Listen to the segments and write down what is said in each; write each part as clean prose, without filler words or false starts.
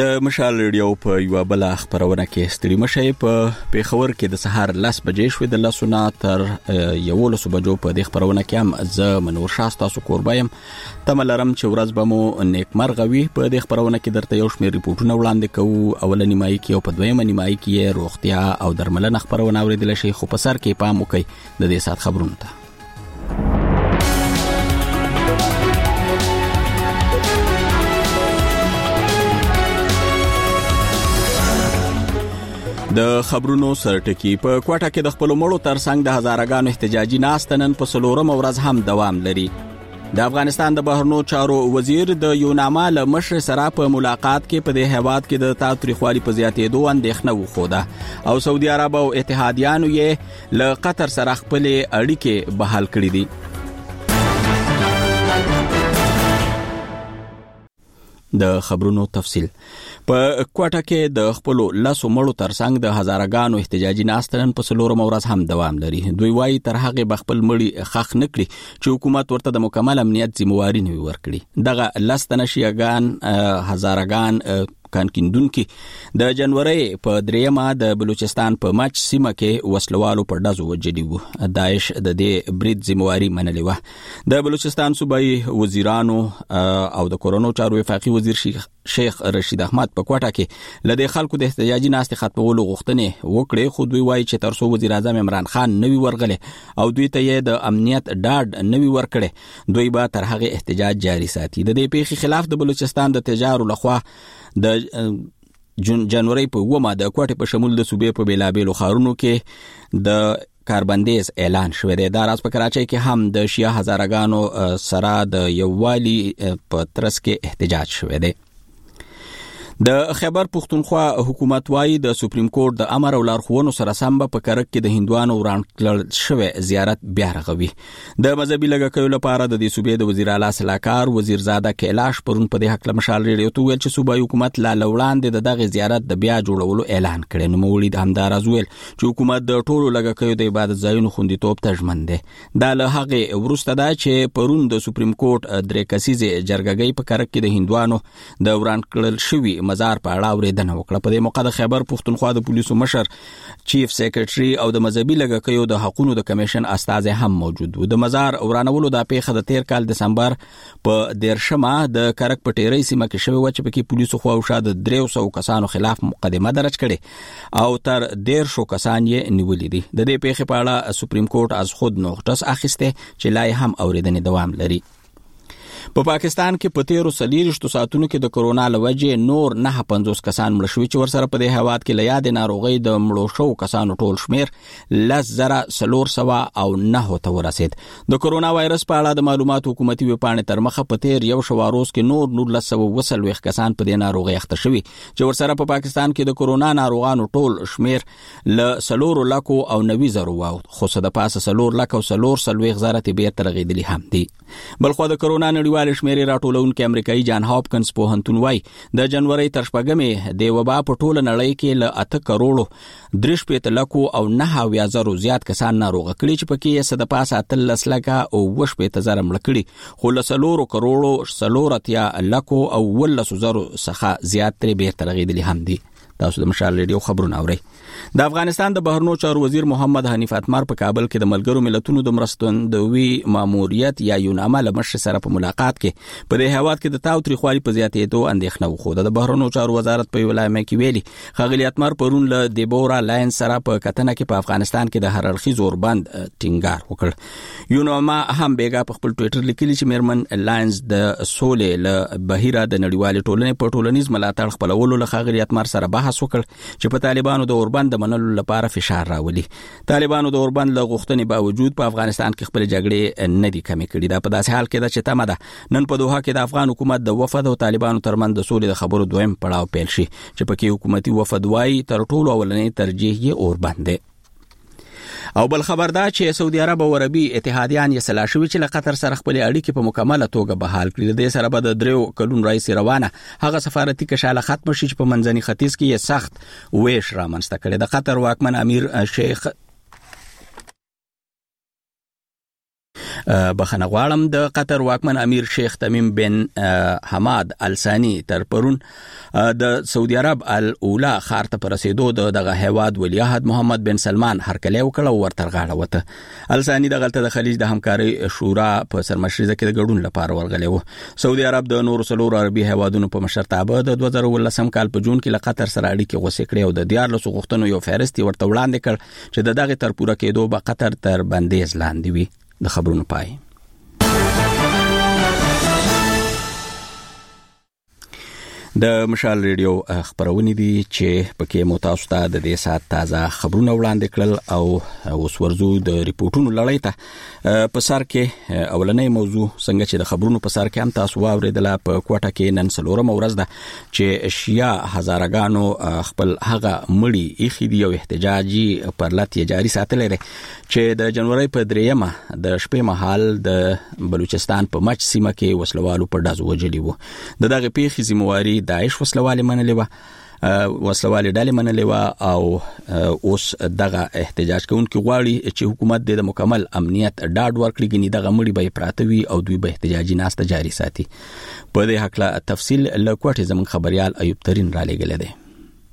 د مشال ریډیو په یو بل خبرونه کې ستړي مشي په پیښور کې د سهار 10 بجې شوې د لسونه تر 11 بجو په د خبرونه کې هم ز منور شاستا سو قربایم تملرم چې ورځ به مو نیکمرغوي په د خبرونه کې درته یو شمېر ریپورتونه وړاندې کوو. اولنی مای کې او په دویمه نیمای کې روغتیا او درملنه خبرونه اوریدل شي، خو په سر کې پام وکړئ د دې سات خبرونه ته. د خبرونو سرټکی په کوټه کې د خپل مړو ترڅنګ د هزارګانو احتجاجي ناستنن په سلورم ورځ هم دوام لري. د افغانستان د بهرنیو چارو وزیر د یوناما له مشر سره په ملاقات کې په دې هیواد کې د تاریخوالي په زیاتېدو اندېښنه وښوده او سعودي عرب او اتحادیانو یې له قطر سره خپل اړیکې بحال کړې دي. د خبرونو تفصیل په کوټه کې د خپل لاسو مړو ترڅنګ د هزارګانو احتجاجي ناستنن په سلورم ورځ هم دوام لري. دوی وايي تر هغه بخپل مړي خخ نکړي چې حکومت ورته د مکمل امنیت ذمہواری نه ورکړي. دغه لستنه شیعاګان هزارګان کانکیندون کې د جنوري په دریمه د بلوچستان په ماچ سیمه کې وسلوالو پر دازو وجدي وو. داعش د دې برید ذمہواری منلې و. د بلوچستان صوبایي وزیرانو او د کورونو چارو وفاقي وزیر شیخ رشید احمد په کوټه کې لدې خلکو د احتجاجي ناستې ختمولو غوښتنې وکړې، خو دوی وایي چې ترڅو وزیر اعظم عمران خان نوی ورغله او دوی ته یې د امنیت ډاډ نوی ورکړي، دوی به تر هغه احتجاج جاري ساتي. د دې پیښې خلاف د بلوچستان د تجارو لخوا د جنوري په ومه د کوټه په شمول د صوبې په بیلابېلو خارونو کې د کاربندیز اعلان شوی دی. دا راز په کراچۍ کې هم د شیعه هزارګانو سره د یووالي په ترڅ کې احتجاج شوی دی. د خیبر پختونخوا حکومت وايي د سپریم کورټ د امر او لارښوونو سره سم په کرک کې د هندوانو وړاندې شوی زیارت بیا رغوي. د مذهبي لګښتونو لپاره د دې صوبې د وزیر اعلی صلاحکار وزیر زاده کیلاش پرون په دې حق مشال ریډیو ته ویل چې صوبایي حکومت لا وړاندې دغه زیارت د بیا جوړولو اعلان کړي. نو مولید همدار ازویل چې حکومت د ټولو لګښتونو د عبادت ځایونو خوندیتوب ته ژمن دی. دا له هغه وروسته دا چې پرون د سپریم کورټ درې کسیزه جرګګۍ په کرک کې د هندوانو د وړاندې کړل شوی مزار په اړه اوریدنه وکړه. په دې موقع د خیبر پختونخوا د پولیسو مشر چیف سیکریټري او د مذهبي لګښتونو د حقوقو د کمیشن استازي هم موجود وو. د مزار ورانولو د پیښه د 13 کال دسمبر په 13 د کرک پټيري سیمه کې شوی و چې په کې پولیسو خو شاده 300 کسانو خلاف مقدمه درج کړي او تر 150 کسان یې نیولې دي. د دې پیښې په اړه سپریم کورټ از خود نوټس اخیسته چې لای هم اوریدنې دوام لري. په پاکستان کې په 13 ساعتونو کې د کورونا لوجه نور 950 کسان مړ شوي چې ورسره په دې هواد کې لیاد ناروغي د مړو شو کسانو ټول شمیر 10,409 ته ورسید. د کورونا وایرس په اړه د معلوماتو حکومتي وپاڼې تر مخه په 13 شواروز کې نور 1920 کسان په دې ناروغي اخته شوي چې ورسره په پاکستان کې د کورونا ناروغانو ټول شمیر ل 4,90,000 واو، خو صد پاسه 4,40,000 ته بیرته رغیدلی هم دي. بلخو د کورونا نړیوال شمیرې راټولونکو امریکایي جان هاپکنز پوهنتون وايي د جنوري تر شپږمې د وبا په ټوله نړۍ کې له 8 کروڑو 3 لکو او 9,000 زیات کسان ناروغ کړي چې پکې یې صد پاسه 13 لکه او 18,000 مړ کړي، خو له 4 کروڑو 4 لکو او 18,000 څخه زیات تر بیرته رغیدلی هم دي. تاسو د مشال ریډیو خبرونه اورئ. د افغانستان د بهرنیو چارو وزیر محمد حنیف اتمر په کابل کې د ملګرو ملتونو د مرستندوی ماموریت یا یوناما له مشر سره په ملاقات کې په دې هواد کې د تاوتریخوالي په زیاتېدو اندېښنه وښوده. د بهرنیو چارو وزارت په ویلایمه کې ویلي ښاغلي اتمر پرون له دیبورا لاین سره په کتنه کې په افغانستان کې د هر اړخیز اوربند ټینګار وکړ. یوناما هم بیګا په خپل ټوئیټر لیکلي چې میرمن لاینز د سولې له بهیره د نړیوال ټولنې په ټولنیز ملاتړ خپلولو له ښاغلي اتمر سره بحث وکړ چې په طالبانو د اوربند د منلو لپاره فشار راولي. طالبانو د اوربند له غوښتنې باوجود په افغانستان کې خپل جګړې نه دي کمې کړي. دا په داسې حال کې ده چې تمه ده نن په دوحه کې د افغان حکومت د وفد او طالبانو ترمنځ د سولې د خبرو دویم پړاو پیل شي چې پکې حکومتي وفد وايي تر ټولو اولنې ترجیح یې اوربند دی. او بل خبر دا چې سعودي عرب او عربي اتحادیان یې سلا شوي چې له قطر سره خپل اړیکې په مکمله توګه بحال کړي. د دې سره به د 3 کلونو راځي روانه هغه سفارتي کشاله ختم شي چې په منځني ختیځ کې یې سخت ویش رامنځته کړي. د قطر واکمن امیر شیخ بخنه غواړم د قطر واکمن امیر شیخ تمیم بن حماد الثانی تر پرون د سعودي عرب الاولا خار ته رسیدو دغه هیواد ولیعهد محمد بن سلمان هرکلی وکړ او ورته غاړه وته. الثانی دغه د خلیج د همکاري شورا په سرمشرۍ کې د ګډون لپاره ورغلی و. سعودي عرب د نورو څلورو عربي هیوادونو په مشرتابه د 2019 کال په جون کې له قطر سره اړیکې غوڅې کړې او د 14 غوښتنو یو فهرست ورته وړاندې کړ چې دغه تر پوره کېدو به قطر تر بندیز لاندې وي. د خبرونو پای. د مشال ریډیو خبرونه دي چې پکې مو تاسو ته د دې سات تازه خبرونه وړاندې کړل او اوس ورزو د ریپورتونو لړۍ ته په سر کې اولنې موضوع څنګه چې د خبرونو په سر کې هم تاسو واوریدل په کوټه کې نن څلورم ورځ ده چې شیا هزارګانو خپل هغه مړی اخی دی او احتجاجي پرلط یې جاری ساتل لري چې د جنوري په 3 د شپې مهال د بلوچستان په مچ سیمه کې وسلوالو په ډز وجلی وو. دغه پیښې ذمہواری داعش وسلوالې منلې و وسلوالې ډلې منلې و او اوس دغه احتجاج کوونکي غواړي چې حکومت د مکمل امنیت ډاډ ورکړي غني دغه مړي به پراتوي او دوی به احتجاجي ناسته جاری ساتي. په دې حق له تفصیل لکوټه زمون خبريال ایوب ترين را لګل دی.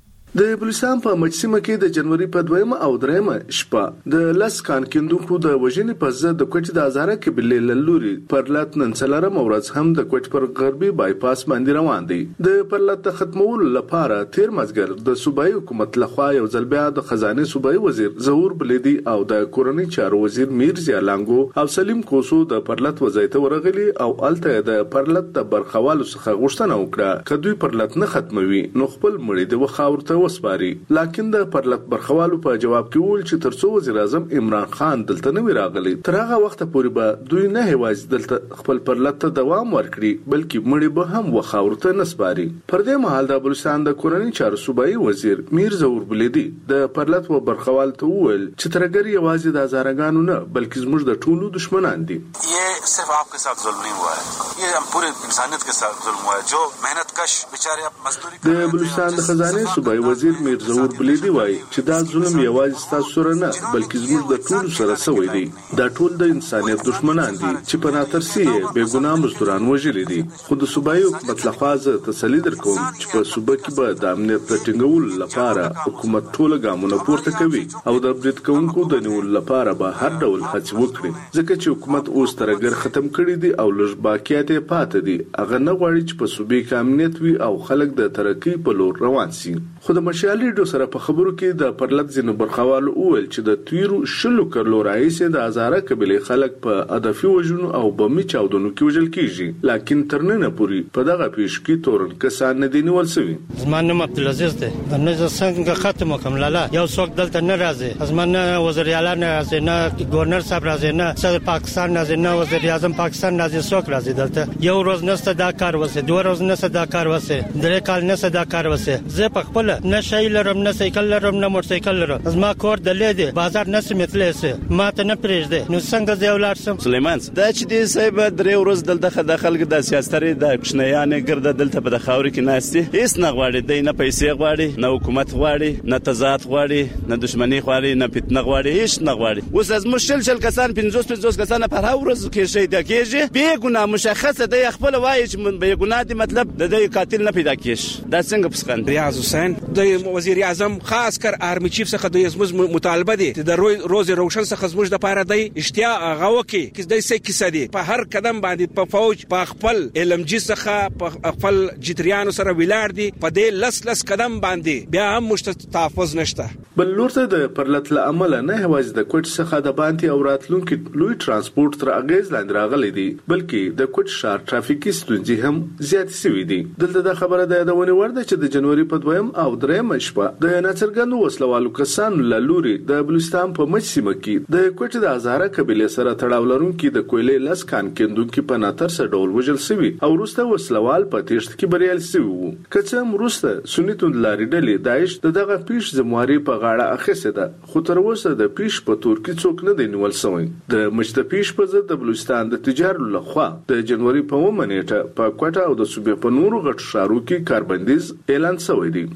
د بلوچستان په مجسمه کې د جنوري په 2 او 3 شپه د لس کان کیندونکو د وژنې په ضد د کوټې د هزاره قبیلې لوري پرلط نن څلورم ورځ هم د کوټ پر غربي بایپاس باندې روان دي. د پرلط ختمولو لپاره تیر مازګر د صوبایي حکومت لخوا یو ځل بیا د خزانه صوبایي وزیر ظهور بلیدي او د کورنۍ چارو وزیر میرزا لانګو او سلیم کوسو د پرلط وزایت ورغلي او الته د پرلط د برخوالو څخه غوښتنه وکړه کدوې پرلط نه ختموي نو خپل مړي د وخاورته وسپاري. لکن د پرلط برخوالو په جواب کې ویل چې ترڅو وزیر اعظم عمران خان دلته نه راغلی تر هغه وخت پورې به دوی نه هیواز دلته خپل پرلط ته دوام ورکړي بلکې مړي به هم وخاورته نسپاري. پر دې مهال د بلوچستان د کورنۍ چارو صوبایي وزیر میرزا وربلیدي د پرلط و برخوال ته ویل چې ترګر یوازې د هزارګانو نه بلکې زموږ د ټولو دشمنان دي. یہ صرف آپ کے ساتھ ظلم نہیں ہوا ہے یہ ہم پورے انسانیت کے ساتھ ظلم ہوا ہے جو محنت کش بیچارے اب مزدوری د بلوچستان د خزانه صوبایي وزیر میرزا وربلیدي وایي چې دا ظلم یوازې تاسو سره نه بلکې زموږ د ټولو سره سوی دی. دا ټول د انسانیت دشمنان دي چې په ناترسي بے ګناه مزدوران وژلي دي. خو د صوبایي حکومت لخوا زه تسلي درکوم چې په صوبه کې به د امنیت د ټینګولو لپاره حکومت ټول ګامونه پورته کوي او د برید کوونکو د نیولو لپاره به هر ډول هڅې وکړي ځکه چې حکومت اوس ترګر ختم کړی دی او لږ باقیات یې پاتې دي. هغه نه غواړي چې په صوبې کې امنیت وي او خلک د ترقۍ په لور روان شي. خو د مشالي ډو سره په خبرو کې د پرلط ځینو برخوالو وویل چې د تیرو شلو کلو راهیسې د هزاره قبیلې خلک په هدفي وژنو او بمي چاودنو کې وژل کیږي لکن تر نن پورې په دغه پیښه کې تورن کسان نه دي نیول شوي. زما نوم عبدالعزیز دی. نه څنګه ختم وکم لاله یو څوک دلته نه راځي زما نه وزیر اعلی نه راځي نه گورنر صاحب راځي نه صدر پاکستان راځي نه وزیر اعظم پاکستان راځي څوک راځي دلته یو ورځ نسته دا کار وسه دوه ورځ نسته دا کار وسه درې کال نسته دا کار وسه زه په خپل نه شي لرم نه سایکل لرم نه موټرسایکل لرم زما کور د لیدي بازار نه سمتلې ما ته نه پرېږده نو څنګه زه ولر سم. سلیمان دا چې دې صاحب درې ورځ دلته داخل د سیاستري د کښنیانه ګرځه دلته په خاوري کې ناشتي هیڅ نه غواړي د نه پیسې غواړي نه حکومت غواړي نه تضاد غواړي نه دښمنی غواړي نه فتنه غواړي هیڅ نه غواړي. اوس از مشکل کسان 50 کسان په هر ورځ کې شي د کېږي به ګناه مشخصه د خپل وایي چې به ګناه دي مطلب د دې قاتل نه پیدا کیږي. دا څنګه پسخن ریاض حسین د وزیر اعظم خاص کر آرمی چیف څخه د زموږ مطالبه دي د روز روشن څخه زموږ د پاره دی اشتیا غوکي چې د سې کیسه دي په هر قدم باندې په فوج په خپل LMG څخه په خپل جتریانو سره ویلار دي په دې لس قدم باندې بیا هم مشتتافز نشته. بل لورته د پرلط له عمل نه هواز د کوټ څخه د باندې او راتلونکو لوی ترانسپورت تر اغیز لاندې راغلي دي بلکې د کوټ شهر ټرافیکي ستونزې هم زیات شوي دي. دلته د خبره ده د ونی ورده چې د جنوري په 2 او 3 شپه د ناڅرګندو وسلوالو کسانو له لوري د بلوچستان په مجسمه کې د کوټ د هزاره قبیلې سره تړاو لرونکي د کویلې لس کان کیندونکي په ناترسه ډول وژل شوي او وروسته وسلوال په تیښت کې بریال شوي وو. که څه هم وروسته سني توندلاري ډلې داعش دغه پیښ ذمہواری په غاړه اخیسته ده خو تر اوسه د پیښ په تور کې څوک نه دی نیول شوی. د مشتپیش په ضد د بلوچستان د تجارت لخوا د جنوري په 1 نیټه په کوټه او د صوبې په نورو غټ ښارونو کې کاربندیز اعلان شوی دی.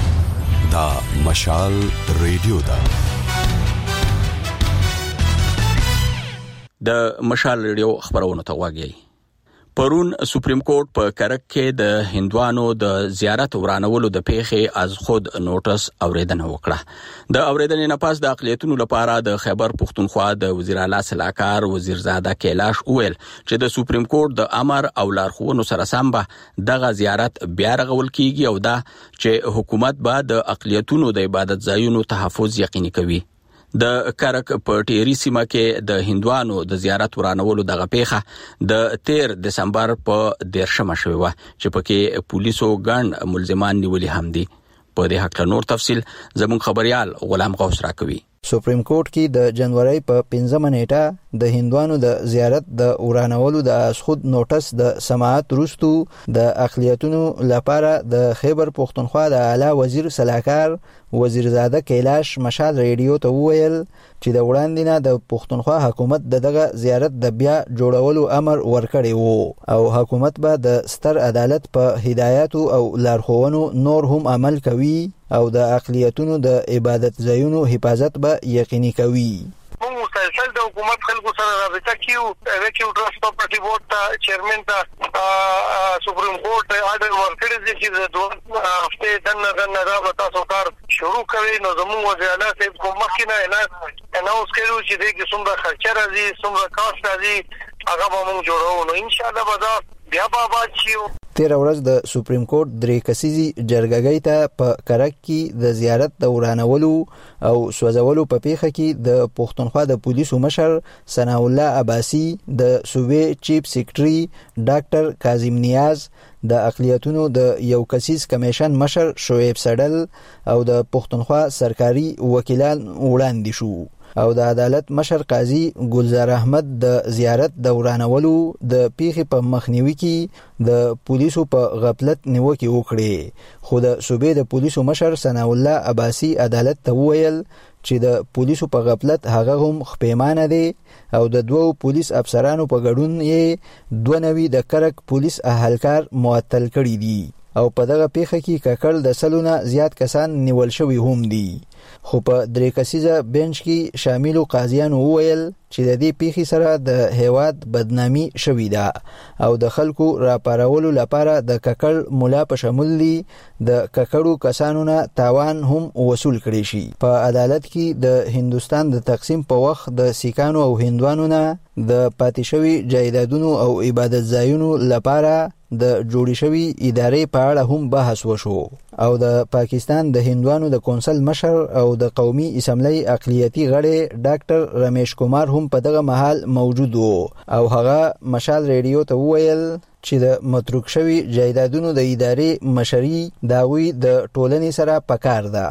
دا مشال ریډیو دا د مشال ریډیو خبرونه ته وګورئ. پرون سپریم کورټ په کرک کې د هندوانو د زیارت ورانولو د پیښې از خود نوټس اوریدنه وکړه. د اوریدنې نه پاس د اقلیتونو لپاره د خیبر پختونخوا د وزیر اعلی صلاحکار وزیرزاده کیلاش وویل چې د سپریم کورټ د امر او لارښوونو سره سم به دغه زیارت بیا رغول کیږي او دا چې حکومت به د اقلیتونو د عبادت ځایونو تحفظ یقیني کوي. د کرک په ټيري سیمه کې د هندوانو د زیارت ورانولو دغه پیښه د 13 دسمبر په 10 شوې و چې پکې پولیسو ګڼ ملزمان نیولي هم دي. په دې حق نور تفصيل زموږ خبريال غلام غوث راکوي. سپریم کورټ کې د جنوري په 15 نیټه د هندوانو د زیارت د ورانولو د اسخود نوټس د سماعت وروستو د اقلیتونو لپاره د خیبر پختونخوا د اعلی وزیر صلاحکار وزیرزاده کیلاش مشال ریډیو ته وویل چې د وړاندې نه د پختونخوا حکومت دغه زیارت د بیا جوړولو امر ورکړی وو او حکومت به د ستر عدالت په هدایت او لارښوونو نور هم عمل کوي او د اقلیتونو د عبادت ځایونو حفاظت به یقیني کوي. موږ مسلسل د حکومت خلکو سره رابطه کیو ټرست پراپرټي بورډ ته چیرمن ته سپریم کورټ آرډر ورکړی دی چې د 2 هفته دنه تاسو کار شروع کوي. نو زموږ وزیر اعلی صاحب کوم مخکینه اناونس کړو چې دغه څومره خرچه راځي څومره کاست راځي هغه به موږ جوړو. نو ان شاء الله به دا بیا به شي. 13 ورځ د سپریم کورټ درې کسیزي جرګګۍ ته په کرک کې د زیارت د ورانولو او سوځولو په پیښه کې د پښتونخوا د پولیسو مشر ثناء الله عباسي د صوبې چیف سیکریټري ډاکټر کاظم نیاز د اقلیتونو د یو کسیز کمیشن مشر شعیب سړل او د پښتونخوا سرکاري وکیلان وړاندې شو او د عدالت مشر قاضي ګلزار احمد د زیارت د ورانولو د پیښې په مخنیوي کې د پولیسو په غفلت نیوکه وکړي. خو د صوبې د پولیسو مشر ثناء الله عباسي عدالت ته وویل چې د پولیسو په غفلت هغه هم خپېمانه دي او د 2 پولیس افسرانو په ګډون یې 92 د کرک پولیس اهلکار معطل کړي دي او په دغه پیښه کې ککړ د سلونه زیات کسان نیول شوي هم دي. خو په 3 کسیزه بنچ کې شامل قاضیانو وویل چې د دې پیښې سره د هیواد بدنامي شوې ده او د خلکو راپارولو لپاره د ککړ مولا په شمول دي د ککړو کسانو نه تاوان هم وصول کړي شي. په عدالت کې د هندستان د تقسیم په وخت د سیکانو او هندوانو نه د پاتې شوي جایدادونو او عبادت ځایونو لپاره د جوړې شوی ادارې په اړه هم بحث وشو او د پاکستان د هندوانو د کونسل مشر او د قومي اسمبلی اقلیتي غړي ډاکټر رمیش کمار هم په دغه محل موجود وو او هغه مشال ریډیو ته وویل چې د متروک شوی جایدادونو د ادارې مشري داوی د ټولنې سره پکار ده.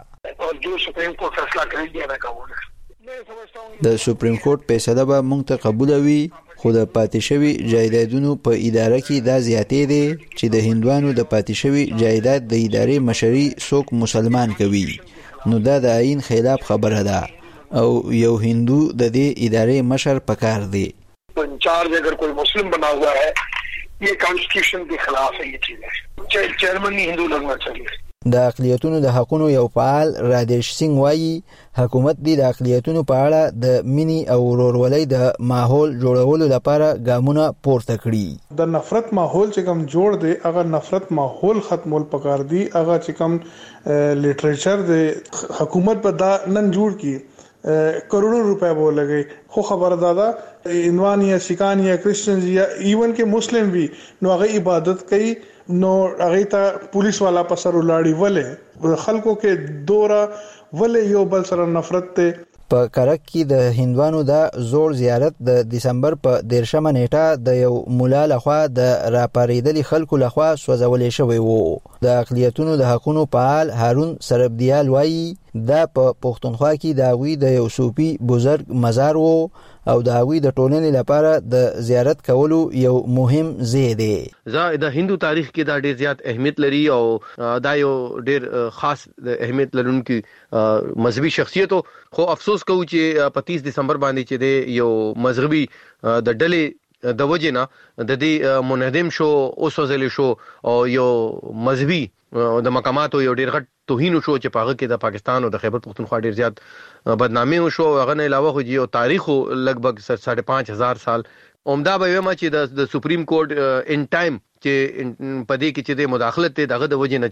د سپریم کورټ فیصله به موږ ته قبول وي خو د پاتې شوی جایدادونو په اداره کې دا زیاتې دي چې د هندوانو د پاتې شوی جایداد د ادارې مشري څوک مسلمان کوي نو دا د آئین خلاف خبره ده او یو هندو د دې ادارې مشر پکار دی. انچارج اگر کوئی مسلم بنا ہوا ہے یہ کانسٹیٹیوشن کے خلاف ہے. یہ چیز ہے چیئرمن ہندو لگنا چاہیے. د اقلیتونو د حقونو یو فعال رادیش سنگ وایي حکومت د اقلیتونو په اړه د مینی او ورورولۍ د ماحول جوړولو لپاره ګامونه پورته کړي. د نفرت ماحول چې کوم جوړ دی هغه نفرت ماحول ختمول پکار دی. هغه چې کوم لیټریچر د حکومت په دا نن جوړ کی کروڑوں روپے وہ لگے خو خبردادا انوان یا سکان یا کرسچنز یا ایون کے مسلم بھی نو هغه عبادت کوي نو هغه ته پولیس والا پسر ولاړی ولې خلکو کې دورا ولې یو بل سره نفرت ته. په کرک کې د هندوانو د زوړ زیارت د دسمبر په 13 نیټه د یو مولا لخوا د راپاریدلي خلکو لخوا سوځولې شوی وو. د اقلیتونو د حقونو فعال هارون سربدیال وایي دا په پښتونخوا کې د هغوی د یو صوفي بزرګ مزار وو او د هغوی د ټولنې لپاره د زیارت کولو یو مهم ځای دی. د هندو تاریخ کې دا ډیر زیات اهمیت لري او دا یو ډیر خاص اهمیت لرونکي مذهبي شخصیت خو افسوس کوو چې په 30 دسمبر باندې چې د یو مذهبي د ډلې د وجنه د دې منهدم شو او سوزل شو او یو مذهبي د مقاماتو یو ډیر غټ توهین شو چې پاغه کې د پاکستان او د خیبر پختونخوا ډیر زیات بدنامي شو. هغه نه علاوه خو یو تاریخ لګبګ 5,500 سال اومدا به ویما چې د سپریم کورټ ان ټایم چې پدې کې چې د مداخلت دغه د وجې نه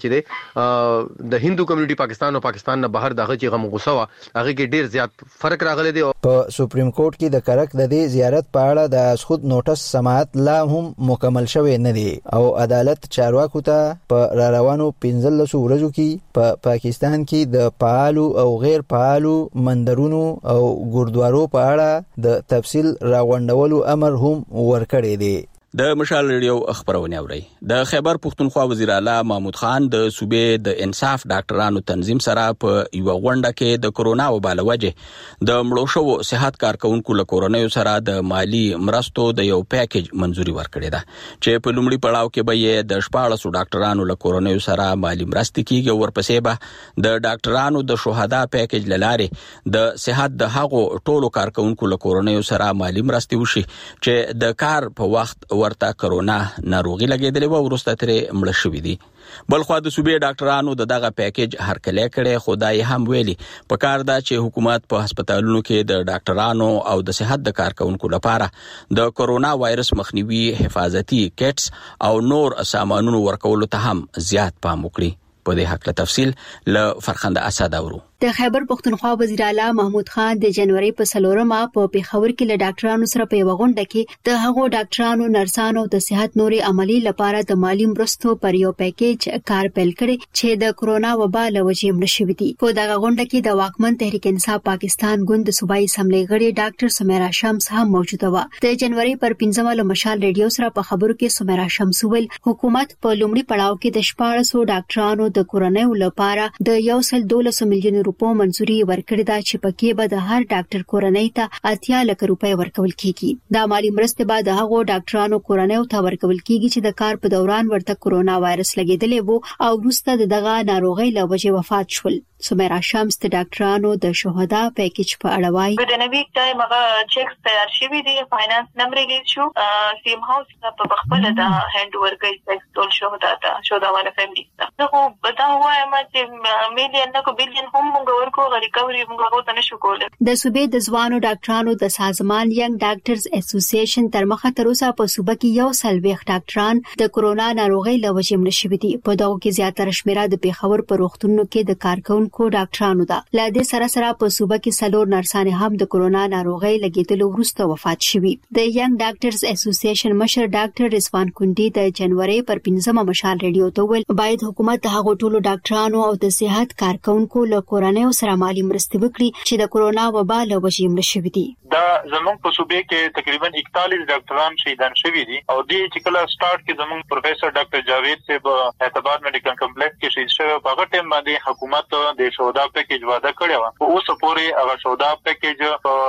چې د هندو کمیونټي پاکستان او پاکستان نه بهر دغه چې غم غوسه وا هغه کې ډیر زیات فرق راغلی دی. په سپریم کورټ کې د کرک د دې زیارت په اړه د خود نوټس سماعت لا هم مکمل شوی نه دی او عدالت چارواکو ته په روانو 15 ورځو کې په پاکستان کې د فعالو او غیر فعالو مندرونو او ګوردوارو په اړه د تفصیل راغونډولو امر هم ورکړی دی. د مشال ریډیو خبرونه اوري. د خیبر پختونخوا وزیر اعلی محمود خان د صوبې د انصاف ډاکټرانو تنظیم سره په یو غونډه کې د کورونا وبا له وجې د مړو شو صحت کارکونکو له کورونیو سره د مالی مرستو د یو پیکیج منزوري ورکړې ده چې په لومړي پړاو کې به یې د 14 ډاکټرانو له کورونیو سره مالی مرستې کیږي. ورپسې به د ډاکټرانو د شهدا پیکیج لاره د صحت د هغو ټولو کارکونکو له کورونیو سره مالی مرستې وشي چې د کار په وخت ورته کرونا ناروغي لګیدلې و ورسته ترې مړ شوې دي. بلخو د صوبې ډاکټرانو دغه پیکیج هرکلی کړي. خدای هم ویلي په کار دا چې حکومت په هسپتالونو کې د ډاکټرانو او د صحت د کارکونکو لپاره د کرونا وایرس مخنیوي حفاظتي کټس او نور سامانونو ورکولو ته هم زیات پام وکړي. په دې حق له تفصیل له فرخنده اسد اورو. د خیبر پختونخوا وزیر اعلی محمود خان د جنوري په 4مه په پیښور کې له ډاکټرانو سره په غونډه کې د هغو ډاکټرانو نرسانو د صحت نوري عملی لپاره د مالی مرستو پر یو پیکیج کار پیل کړي چې د کرونا وبا له وجې مړ شوي دي. په دغه غونډه کې د واکمن تحریک انصاف پاکستان ګوند صوبایي اسمبلی غړي ډاکټر سمیرا شمس هم موجوده و. د جنوري پر 15مه له مشال ریډیو سره په خبرو کې سمیرا شمس ویل حکومت په لومړي پړاو کې د 1400 ډاکټرانو د کورونیو لپاره د 112 میلیون روپو منزوري ورکړې ده چې پکې به د هر ډاکټر کورنۍ ته 80 لک روپۍ ورکول کیږي. دا مالی مرستې به د هغو ډاکټرانو کورنیو ته ورکول کیږي چې د کار په دوران ورته کرونا وایرس لګیدلی وو او وروسته دغه ناروغي له وجې وفات شول. سمیرا شمس د ډاکټرانو د شهدا پیکیج په اړه وایي د نوی ټایم هغه چیکس تیار شوی دی فاینانس نمبر ریلیز شو سیم هاوس په خپل د هاند ورګي چیکس ټول شهدا والا فیملی ته خو بتا وایم چې میلیون نه کو بلیون هم موږ ورکو ریکوري موږ غوښتنه نشو کولای. د صوبې د ځوانو ډاکټرانو د سازمان ینګ ډاکټرز اسوسییشن تر مخه تر اوسه په صوبه کې 140 ډاکټران د کرونا ناروغي له وجې مړ شوي دي. په دغه کې زیاتره شمیره د پیښور په روغتونونو کې د کارکونکو ډاکټرانو ده. له دې سره په صوبه کې څلور نرسانې هم د کرونا ناروغي لګیدلو وروسته وفات شوي. د ینګ ډاکټرز اسوسییشن مشر ډاکټر رضوان کندي د جنوري پر 15مه مشال ریډیو ته ویل باید حکومت د هغو ټولو ډاکټرانو او د صحت کارکونکو له کورنیو سره مالی مرستې وکړي چې د کرونا وبا له وجې مړ شوي دي. دا زموږ په صوبې کې تقریبا 41 ډاکټران شهیدان شوي دي او دې چې کله سٹارټ کې زموږ پروفیسور ډاکټر جاوید صاحب اعتبار میډیکل کمپلیکس کې شهید شوی په هغه ټیم باندې حکومت د شهدا پیکیج وعده کړی و. اوس پورې هغه شهدا پیکیج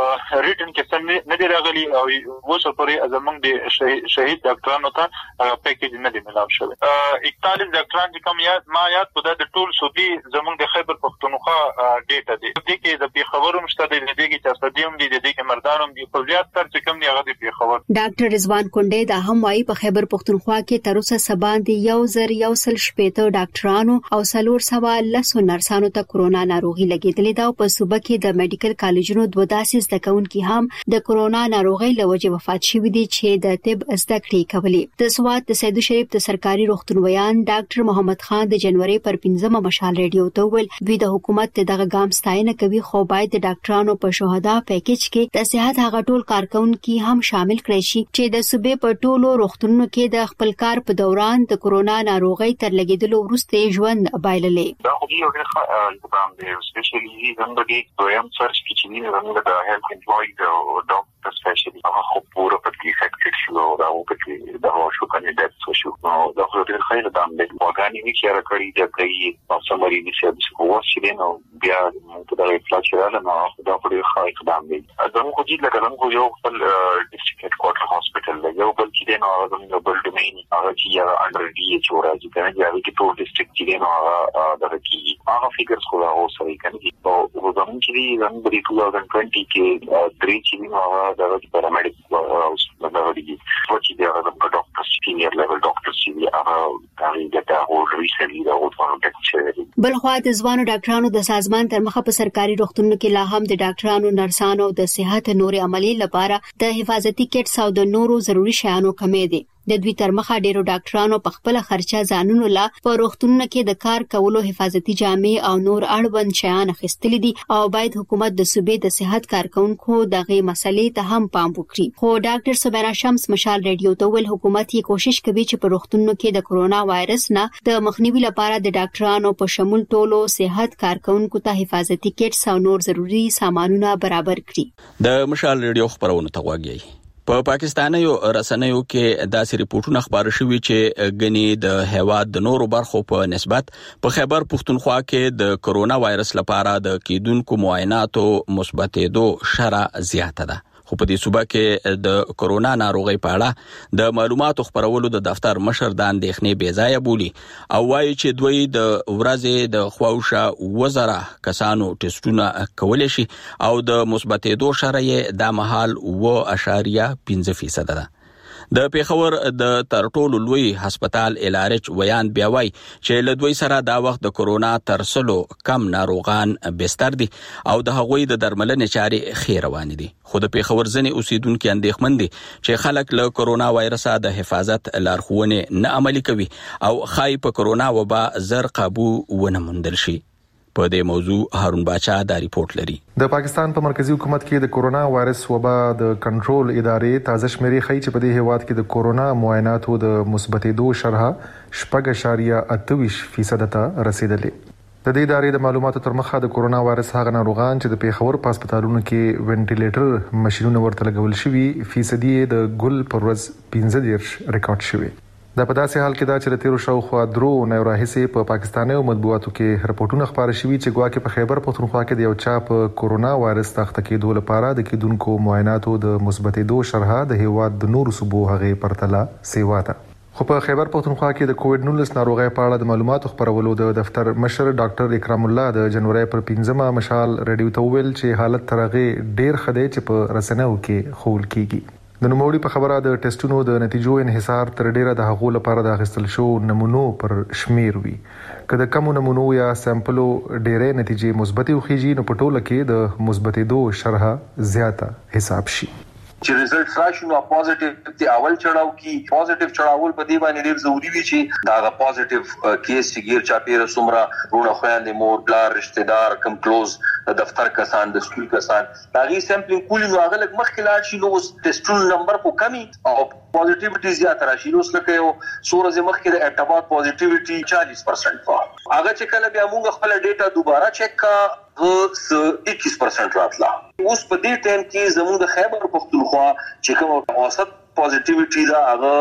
ریټن کې نه دی راغلی او اوس پورې زموږ د شهید ډاکټرانو ته پیکیج نه دی ملاو شوی. 41 ډاکټران چې کوم یاد په د ټول صوبې زموږ د خیبر پختونخوا ډیټا دی. د کې د پیښور مشته د دې کې چې استادیوم دی د دې کې مردانم دی په زیات تر چې کوم دی هغه د پیښور. ډاکټر رضوان کندي دا هم وايي په خیبر پختونخوا کې تر اوسه سباندې 1160 ډاکټرانو او 410 نرسانو ته کرونا ناروغي لګیدلې ده او په صوبه کې د میډیکل کالجونو 82 زده کوونکي هم د کرونا ناروغي له وجې وفات شوي دي چې د طب زده کړې کولې. د سوات د سید شریف د سرکاري روغتون ویان ډاکټر محمد خان د جنوري پر 15مه مشال ریډیو ته ویل دوی د حکومت دغه ګام ستاینه کوي خو باید د ډاکټرانو په شهدا پیکیج کې د صحت هغه ټول کارکونکي هم شامل کړي شي چې د صوبې په ټولو روغتونونو کې د خپل کار په دوران د کرونا ناروغي تر لګیدلو وروسته ژوند بایللې. دا خو یو ډېر اقدام دی سپیشلی زموږ د دویم سرچ کې چې موږ د هیلث امپلویز او ډاکټر سپیشلی هغه خو پوره پکې افیکټډ شو او دا پکې دا شو کنه ډیث شو نو دا خو ډېر ښه اقدام دی. واګانی وی چې راکړي د کوي او سمري دي چې په واسه دي نو بیا په دغه فلاچراله نو دا ډېر ښه اقدام دی. زموږ چې لکه زموږ یو خپل ډیسټریکټ هډ کوارټر هاسپټل دی یو بل کې دی نو زموږ بل ډومین هغه چې انډر ډي ایچ او راځي کنه چې هغه کې ټول ډیسټریکټ کې نو هغه دغه کې هغه فګرز خو راو سره کنه او زموږ زمون چې زمون د 2020 کې درې چې هغه د پیرامډیک اوس د هغه چې د ډاکټر سینیئر لیول ډاکټر چې هغه د هغه ریسرچ دا وټونه بلخوا د ځوانو ډاکټرانو د سازمان تر مخه په سرکاري روغتونونو کې لا هم د ډاکټرانو نرسانو د صحت نوري عملي لپاره د حفاظتي کټس او د نورو ضروري شیانو کمی دي. د دوی تر مخه ډیرو ډاکټرانو په خپل خرچه ځانونو لا په روغتونونو کې د کار کولو حفاظتي جامې او نور اړوند شیان اخیستل دي او باید حکومت د صوبې د صحت کارکونکو دغه مسلې ته هم پام وکړي. خو ډاکټر سبینا شمس مشال ریډیو ته ویل حکومت یې کوشش کوي چې په روغتونونو کې د کرونا وایرس نه د مخنیوي لپاره د ډاکټرانو په شمول ټولو صحت کارکونکو ته حفاظتي کټس او نور ضروري سامانونه برابر کړي. د مشال ریډیو خبرونه ته وګورئ. په پاکستانیو رسنیو کې داسې ریپورتونه خبر شوي چې غني د هیواد د نورو برخو په نسبت په خیبر پختونخوا کې د کرونا وایرس لپاره د کیدونکو معایناتو مثبتېدو شرح زیاته ده. خو په دې صوبه کې د کرونا ناروغي په اړه د معلوماتو خبرولو د دفتر مشر د اندېښنې بېځایه بولي او وایي چې دوی د ورځې د خواوشه وزره کسانو ټیسټونه کولای شي او د مثبتېدو شرح یې د مهال 0.5% ده. د پیښور د ترټولو لوی هسپتال الارچ ویان بیا وایي چې له دوی سره دا وخت د کرونا ترسلو کم ناروغان بستر دي او د هغوی د درملنې چارې ښې روانې دي. خو د پیښور ځینې اوسیدونکو اندېښمن دي چې خلک له کرونا وایرسه د حفاظت لارښوونې نه عملي کوي او ښایي په کرونا وبا زر قابو ونه موندل شي. په دې موضوع هارون باچا دا ریپورت لري. د پاکستان په مرکزی حکومت کې د کرونا وایرس وبا د کنټرول ادارې تازه شمیرې ښیي چې په دې هیواد کې د کرونا معایناتو د مثبتېدو شرح 0.28% ته رسیدلې. د دې ادارې د معلوماتو تر مخه د کرونا وایرس هغه ناروغان چې د پیښور په هسپتالونو کې وینټیلیټر ماشينونه ورته لګول شوي فیصدي د ګل پر ورځ 15 ریکارډ شوي. دا په داسې حال کې دا چې تیرو شاوخوا درو نه راهیسې په پاکستاني مطبوعاتو کې رپورټونه خبري شوي چې ګواکې په خیبر پختونخوا کې د یو چا په کرونا وایرس تخته کېدو لپاره د کیدونکو معایناتو د مثبتېدو شرح د هیواد د نورو صوبو هغه پرتله سیوا ده. خو په خیبر پختونخوا کې د کووډ 19 ناروغي په اړه د معلوماتو خبرولو د دفتر مشر ډاکټر اکرام الله د جنوري پر 15 مشال ریډیو ته ویل چې حالت ترغه ډیر خدای چې په رسنیو کې خول کیږي. د نوموړي په خبره د ټیسټونو د نتیجو انحصار تر ډیره د هغو لپاره د اخیستل شو نمونو پر شمیر وي. که د کمو نمونو یا سامپلو ډیره نتیجې مثبتې وخیږي نو په ټوله کې د مثبتېدو شرح زیاته حساب شي. چې ریزلټ راشي نو پوزټیو دی اول چړاو کې پوزټیو چړاول په دی باندې ډیر ضروری وي چې دا پوزټیو کیس چې غیر چا پیره سمرا رونه خويندې مور بلار رشتہ دار کم کلوز دفتر کسان د سکول کسان دا غي سیمپلینګ کولی نو هغه لګ مخکې لاړ شي نو ټیسټونو نمبر کو کمی او پوزټیوټی زیات راشي نو سلکه یو سورز مخکې د اعتبار پوزټیوټی 40% وا هغه چې کله بیا موږ خپل ډیټا دوباره چک کا 21% راتلا. اوس په دې ټیم کې زموږ د خیبر پختونخوا چې کوم اوسط پوزټیوټی دا هغه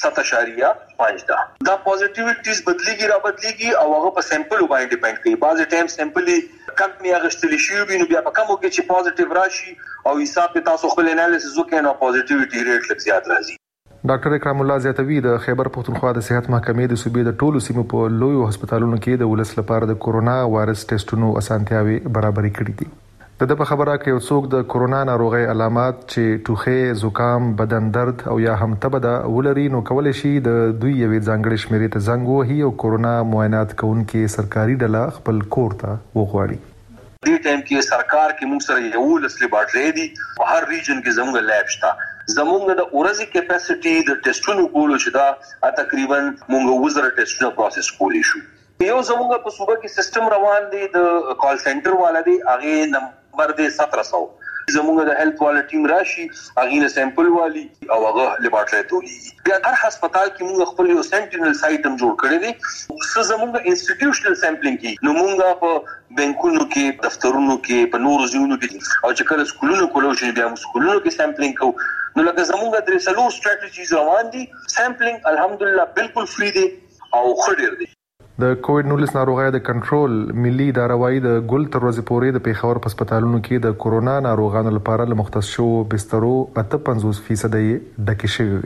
7.5 ده. دا پوزټیوټیز بدلیږي او هغه په سیمپل باندې ډیپند کوي. بعض ټایم سیمپل کم میاغشتل شي ویني بیا په کومو کې چې پوزټیو راشي او حساب په تاسو خپل انالیسس وکړئ نو پوزټیوټی ریټ لږ زیات راځي. ډاکټر اکرام الله زیاتوی د خیبر پختونخوا د صحت محکمې د صوبې د ټولو سیمو په لویو هسپتالونو کې د ولس لپاره د کرونا وایرس ټیسټونو اسانتیاوي برابرې کړې دي. د په خبره کې یو څوک د کرونا ناروغي علامات چې ټوخه، زکام، بدن درد او یا هم تبه د ولري نو کولای شي د دوی یوې ځانګړې شمیرې ته زنګ وهي او کرونا معاینات کوونکې سرکاري ډله خپل کور ته وغواړي. دې ټایم کې سرکار کې موږ سره یو لسلی باټری دي په هر ریجن کې زموږ لیب شته. زموږ د اورزي کیپاسټي د ټیسټونو کولو چې دا تقریبا موږ وزره ټیسټونه پروسس کولی شو. یو زموږ په صوبه کې سیستم روان دی د کال سنټر والا دی هغه نمبر دی 1700 زموږ د هیلث والا ټیم راشي هغه نه سیمپل والی او هغه لیبارټری تولی. بیا هر هسپتال کې موږ خپل یو سنټینل سایت هم جوړ کړی دی. څه زموږ انسټیټیوشنل سیمپلینګ کې نو موږ په بانکونو کې دفترونو کې په نورو ځایونو کې او چې کله سکولونو کولو چې بیا موږ سکولونو کې سیمپلینګ کوو نو لکه زموږ د ریسلو سټریټیجیز روان دي. سیمپلینګ الحمدلله بالکل فری دی او خډیر دی. د کووډ 19 ناروغي د کنټرول ملي اداره وايي د ګل تر ورځې پورې د پیښور په هسپتالونو کې د کورونا ناروغانو لپاره له مختص شو بسترو 58% ډکې شوې وي.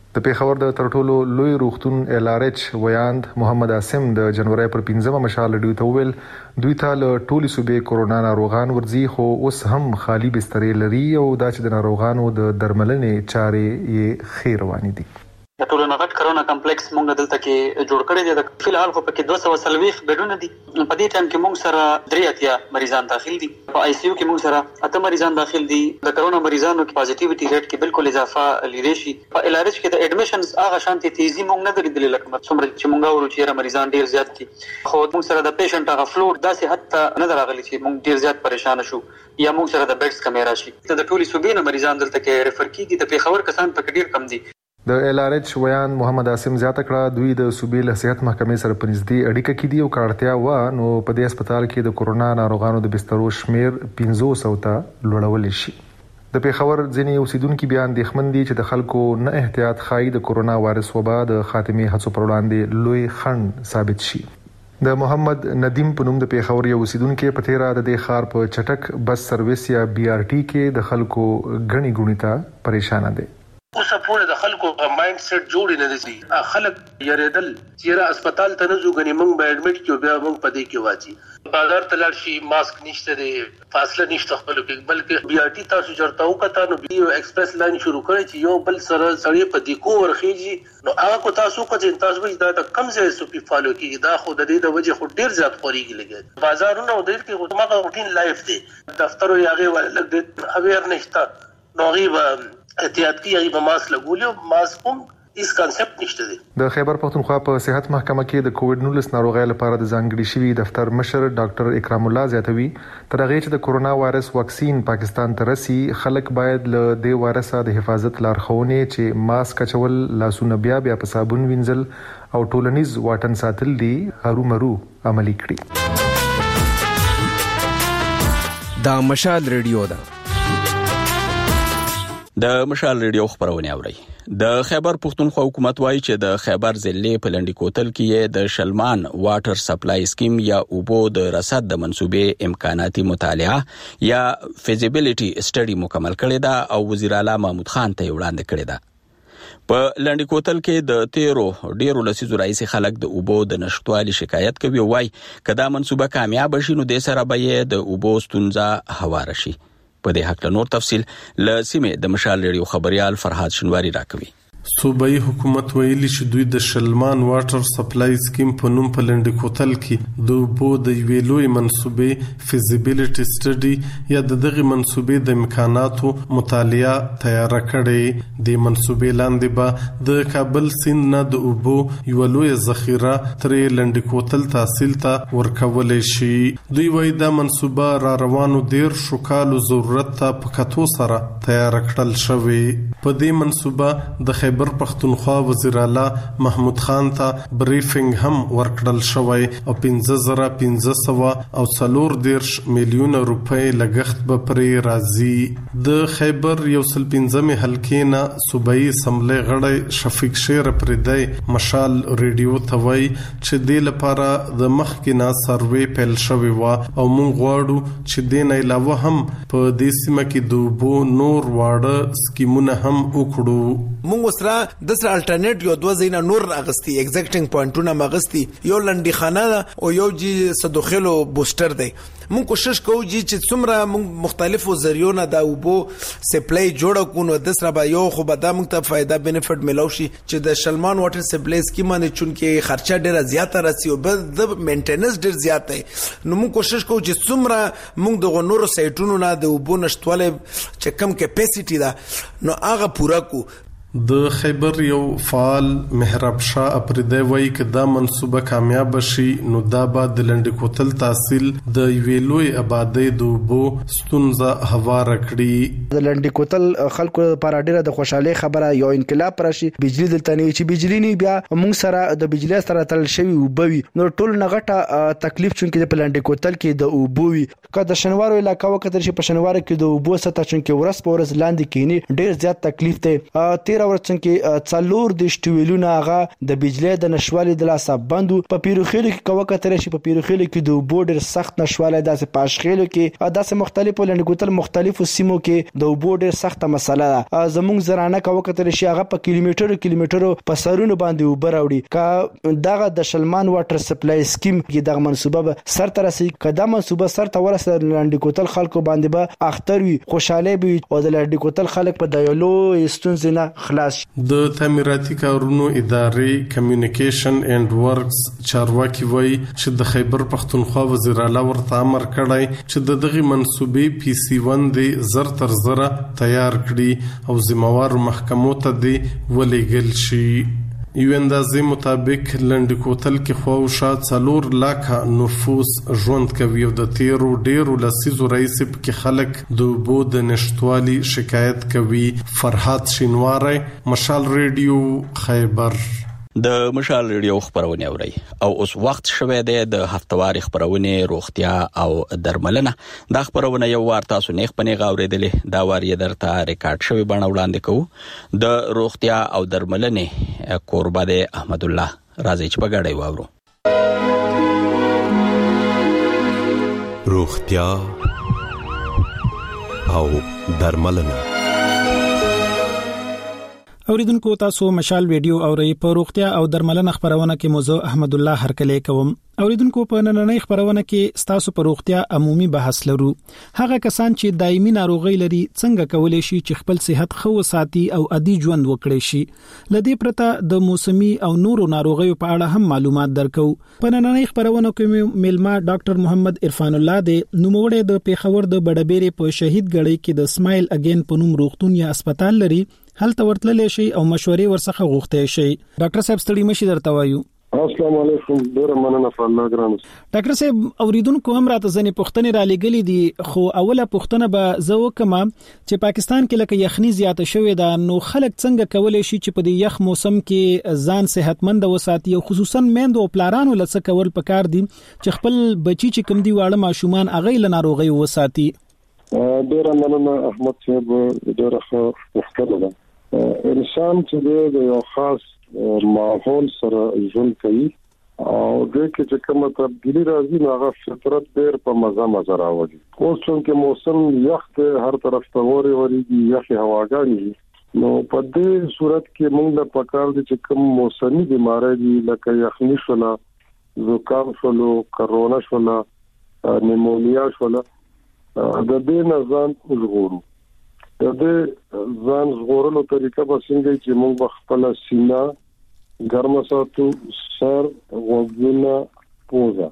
د پیښور د ترټولو لوی روغتون LRH ویاند محمد عاصم د جنوري پر 15 مشال ډیو ته ویل دوی ته له ټولي صوبې کورونا ناروغان ورځي خو اوس هم خالی بسترې لري او دا چې د ناروغانو د درملنې چارې یې خیر روانې دي. د ټولو نغټ کرونا کمپلیکس مونږ دلته کې جوړ کړی دی. د فلحال خو پکې 240 بیډونه دي. په دې ټایم کې مونږ سره 3 مریضان داخل دي. په ICU کې مونږ سره 8 مریضان داخل دي. د کرونا مریضانو کې پازیټیویټي ریټ کې بالکل اضافه لیدل شي. په LRH کې د اډمیشنز هغه شانتي تیزی مونږ نه درېدل لکه څومره چې مونږ ورو چې مریضان ډیر زیات دي. خو مونږ سره د پیشنټ هغه فلور داسې حتی نه راغلی چې مونږ ډیر زیات پریشان شو یا مونږ سره د بیډز کمی راشي. د ټولي صوبې نه مریضان دلته کې ریفر کیږي. د پیښور کسان په ډیر کم دي. د LRH ویان محمد عاصم زیاته کړه دوی د صوبې له صحت محکمې سره په نږدې اړیکه کې دي او کارتیا و نو په دې هسپتال کې د کورونا ناروغانو د بسترو شمیر 500 ته لوړول شي. د پیښور ځینې اوسیدونکو بیا اندېښمن دي چې د خلکو نه احتیاط ښایي د کورونا وایرس وبا د خاتمې هڅو پر وړاندې لوی خنډ ثابت شي. د محمد ندیم په نوم د پیښور یو اوسیدونکو په تیرا د دې ښار په چټک بس سرویس یا BRT کې د خلکو غني غونی ته پریشان دي. اوس په د خلکو مایند سیټ جوړ نه دي. خلک یریدل چیرې هسپتال ته نه ځو غني مونږ به اډمیټ کیو بیا مونږ په دې کې واچي بازار ته لاړ شي ماسک نشته دی فاصله نشته خپل کې بلکې BRT تاسو چرته وکړه نو بیو ایکسپریس لاین شروع کړی چې یو بل سره سړی په دې کو ورخیږي نو هغه کو تاسو کوڅه تاسو به دا کم ځای سپی فالو کیږي دا خو د دې د وجه خو ډیر زیات خوريږي لګي بازارونه ډیر کې خدمات روټین لایف دی دفتر یې هغه ول لګ اویر نشته نو غیب احتیاط کی به ماسک لګولیو ماسک هم هیڅ کانسپټ نشته دی. د خیبر پختونخوا په صحت محکمه کې د کووډ-19 ناروغۍ لپاره د ځانګړي شوی دفتر مشر ډاکټر اکرام الله زیاتوي تر هغه چې د کورونا وایرس واکسین پاکستان ته رسي خلک باید له دې وایرس د حفاظت لارښوونې چې ماسک اچول لاسونه بیا په صابون وینځل او ټولنیز واټن ساتل دي هرومرو عملي کړي. دا مشال ریډیو ده. د مشال ریډیو خبرونه اوري. د خیبر پختونخوا حکومت وایي چې د خیبر ضلع په لنډی کوتل کې د شلمان واټر سپلای سکیم یا اوبو د رصد د منسوبې امکاناتي مطالعه یا فیزیبিলিټي سټډي مکمل کړې ده او وزیر اعلی محمود خان ته وړاندې کړې ده. په لنډی کوتل کې د ډیرو لسیزو راځي خلک د اوبو د نشټوالي شکایت کوي وای کدا منسوبه کامیاب شي نو د سره به د اوبو ستونزه هوار شي. په دې حق له نور تفصيل ل سیمه د مشال ریډیو خبريال فرهاد شنواری راکوي. صوبایي حکومت ویلي چې دوی د شلمان واټر سپلای سکیم په نوم په لنډی کوتل کې د اوبو د یوې لوی منسوبې فیزیبিলিټي سټډي یا دغه منسوبې د امکاناتو مطالعه تیار کړي. د منسوبې لاندې به د کابل سیند نه د اوبو یو لوی ذخیره تر لنډی کوتل تحصیل ته ورکول شي. دوی وایي دا منسوبه را روانو ډیر شکالو ضرورت ته په کتو سره تیار کړل شوی. په دې منسوبه د خیبر پختونخوا وزیر اعلی محمود خان ته بریفینګ هم ورکړل شوی او 15,500 او 4 میلیون روپۍ لګښت به پرې راځي. د خیبر 115 حلقې نه صوبایي اسمبلی غړی شفیق شیر پردی مشال ریډیو ته وایي چې د لپاره د مخکې نه سروې پیل شوی و او موږ غواړو چې د نه علاوه هم په دې سیمه کې د اوبو نور واړه سکیمونه هم وکړو. موږ سره د سره الټرنیټ یو دوه زینا نور اغستی ایگزیکټینګ پوینټونه مغستی یو لنډی خانه او یو جی صدوخلو بوستر دی. مونږ کوشش کوو چې څومره مونږ مختلفو ذریعو نه د اوبو سپلای جوړ کو نو د سره به یو خو به دا مونږ ته فائدہ بینیفټ ملو شي چې د شلمان واټر سپلای سکیم باندې چونکه خرچه ډیره زیاته راسي او د مینټیننس ډیر زیات دی. نو مونږ کوشش کوو چې څومره مونږ د غنورو سایټونو نه د اوبو نشټواله چې کم کیپاسټی دا نو هغه پورا کو. د خیبر یو فعال محراب شاه اپریدی وایي چې دا منسوبه کامیاب شي نو دا به د لنډی کوتل تحصیل د یوې لوی آبادی د اوبو ستونزه هواره کړي. د لنډی کوتل خلکو لپاره ډیره د خوشحالي خبره یو انقلاب راشي. بجلی دلته نه چې بجلی نه بیا موږ سره د بجلی سره تل شوی وبوي نو ټول نغټه تکلیف چونکې په لنډی کوتل کې د اوبوي که د شنوارو علاقې وکړل شي په شنوارو کې د اوبو سطح چونکې ورځ په ورځ لاندې کینی ډیر زیات تکلیف دی. تیر ورڅن کې څلور د شټویلونه هغه د بجلی د نشوالي د لاسه بندو په پیروخیلو کې کوه کتر شي په پیروخیلو کې د بورډر سخت نشواله داسې پاشخیلو کې داسې مختلفو لنډګوتل مختلفو سیمو کې د بورډر سخت مسله ده زموږ زرانه کوه کتر شي هغه په کیلومترو په سرونو باندې وبراوړي کا دغه د شلمان واټر سپلای سکیم کې دغه منصوبه سر تر رسي کدا منصوبه سر ته ورسره لنډګوتل خلکو باندې به اختر وي خوشاله وي او د لنډګوتل خلک په دایلو استونزنه خلاص د تعمیراتي کارونو ادارې کمیونیکیشن اینڈ ورکس چارواکي وای چې د خیبر پختونخوا وزیر اعلی ورته امر کړی چې دغه منصوبې PC1 د زر تر زره تیار کړي او ذمہوار محکمو ته دی ولېګل شي یو اندازې مطابق لنډکوتل کې خواوشا 4 لک نفوس ژوند کوي او د تیرو ډیرو لسیزو رئیس کې خلک د بود نشټوالي شکایت کوي. فرحات شینواری، مشال ریډیو، خیبر. د مشال ریډیو خبرونه اوري او اوس وخت شوه د هفتواري خبرونه روغتیا او درملنه. دا خبرونه یو وار تاسو نه خپنه غوړېدلې دا وار یې درته ریکارډ شوی بڼه وړاندې کوو. د روغتیا او درملنه قربا د احمد الله راځي چې په غړې واورو. روغتیا او درملنه. اوریدونکو تاسو مشال ویډیو اورئ په روغتیا او درملنه خبرونه کې موضوع احمد الله هرکلی کوم. اوریدونکو په نننۍ خبرونه کې تاسو په روغتیا عمومي بحث لرو. هغه کسان چې دایمي ناروغي لري څنګه کولای شي چې خپل صحت خو ساتي او عادي ژوند وکړي شي. لدې پرته د موسمي او نورو ناروغیو په اړه هم معلومات درکو. په نننۍ خبرونه کې میلما ډاکټر محمد عرفان الله د نوموړی د پیښور د بډبېرې په شهید ګړی کې د سمایل اگین په نوم روغتون یا هسپتال لري. هلته ورتللی شي او مشورې ورڅخه غوښتي شي. ډاکټر صاحب ستړي مشي درته وایو. السلام علیکم، ډیر مننه الله ګران. ډاکټر صاحب اوریدونکو هم راته ځنې پوښتنې را لګلې دي، خو اوله پوښتنه به زه وکم چې پاکستان کې لکه یخني زیاته شوې ده، نو خلک څنګه کولای شي چې په دې یخ موسم کې ځان صحتمند وساتي او خصوصا میندو او پلارانو لڅ کول پکار دي چې خپل بچی چې کم دی واړه ماشومان اغه له ناروغي وساتي. ډیر مننه احمد صاحب، ډیر ښه پوښتنه ده. انسان چې د یو خاص ماحول سره ژوند کوي او د کې کومه تبدیلی راځي نو هغه فطرت ډیر په مزه راوړي. اوس چې موسم یخ ته هر طرف ته وريږي، یخ هواګانې، نو په دې صورت کې موږ د پکار دي چې کوم موسمي بیماری دي لکه یخني شولا، زکام شولو، کرونا شولا، نیمونیا شولا، د دې نه ځان وژغورو. د دې ځان ژغورلو طریقه به څنګه چې موږ خپل سینه ګرم ساتو، سر، غوږونه، پوزه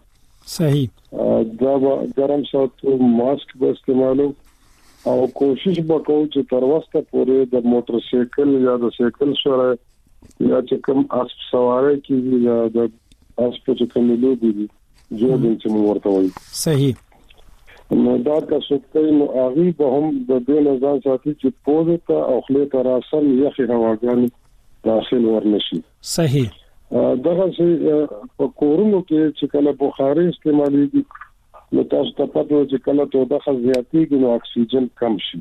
صحیح دا ګرم ساتو، ماسک به استعمالو او کوشش وکړو چې تر وخته پورې د موټر سایکل یا د سایکل سره یا چې کوم اسب سواری کیږي یا د اسب چې کوم لوبي دي جوړ چې موږ ورته وایي. صحیح. نو دا که څوک نو اغي به هم د دې نظام ساتي چې پوزه ته او خله ته راسل یخي هواګان داخل ورنشي. صحیح. دغه چې په کورونو کې چې کله بخاري استعمالېږي نو تاسو ته پته چې کله ته د خزياتي نو اکسیجن کم شي.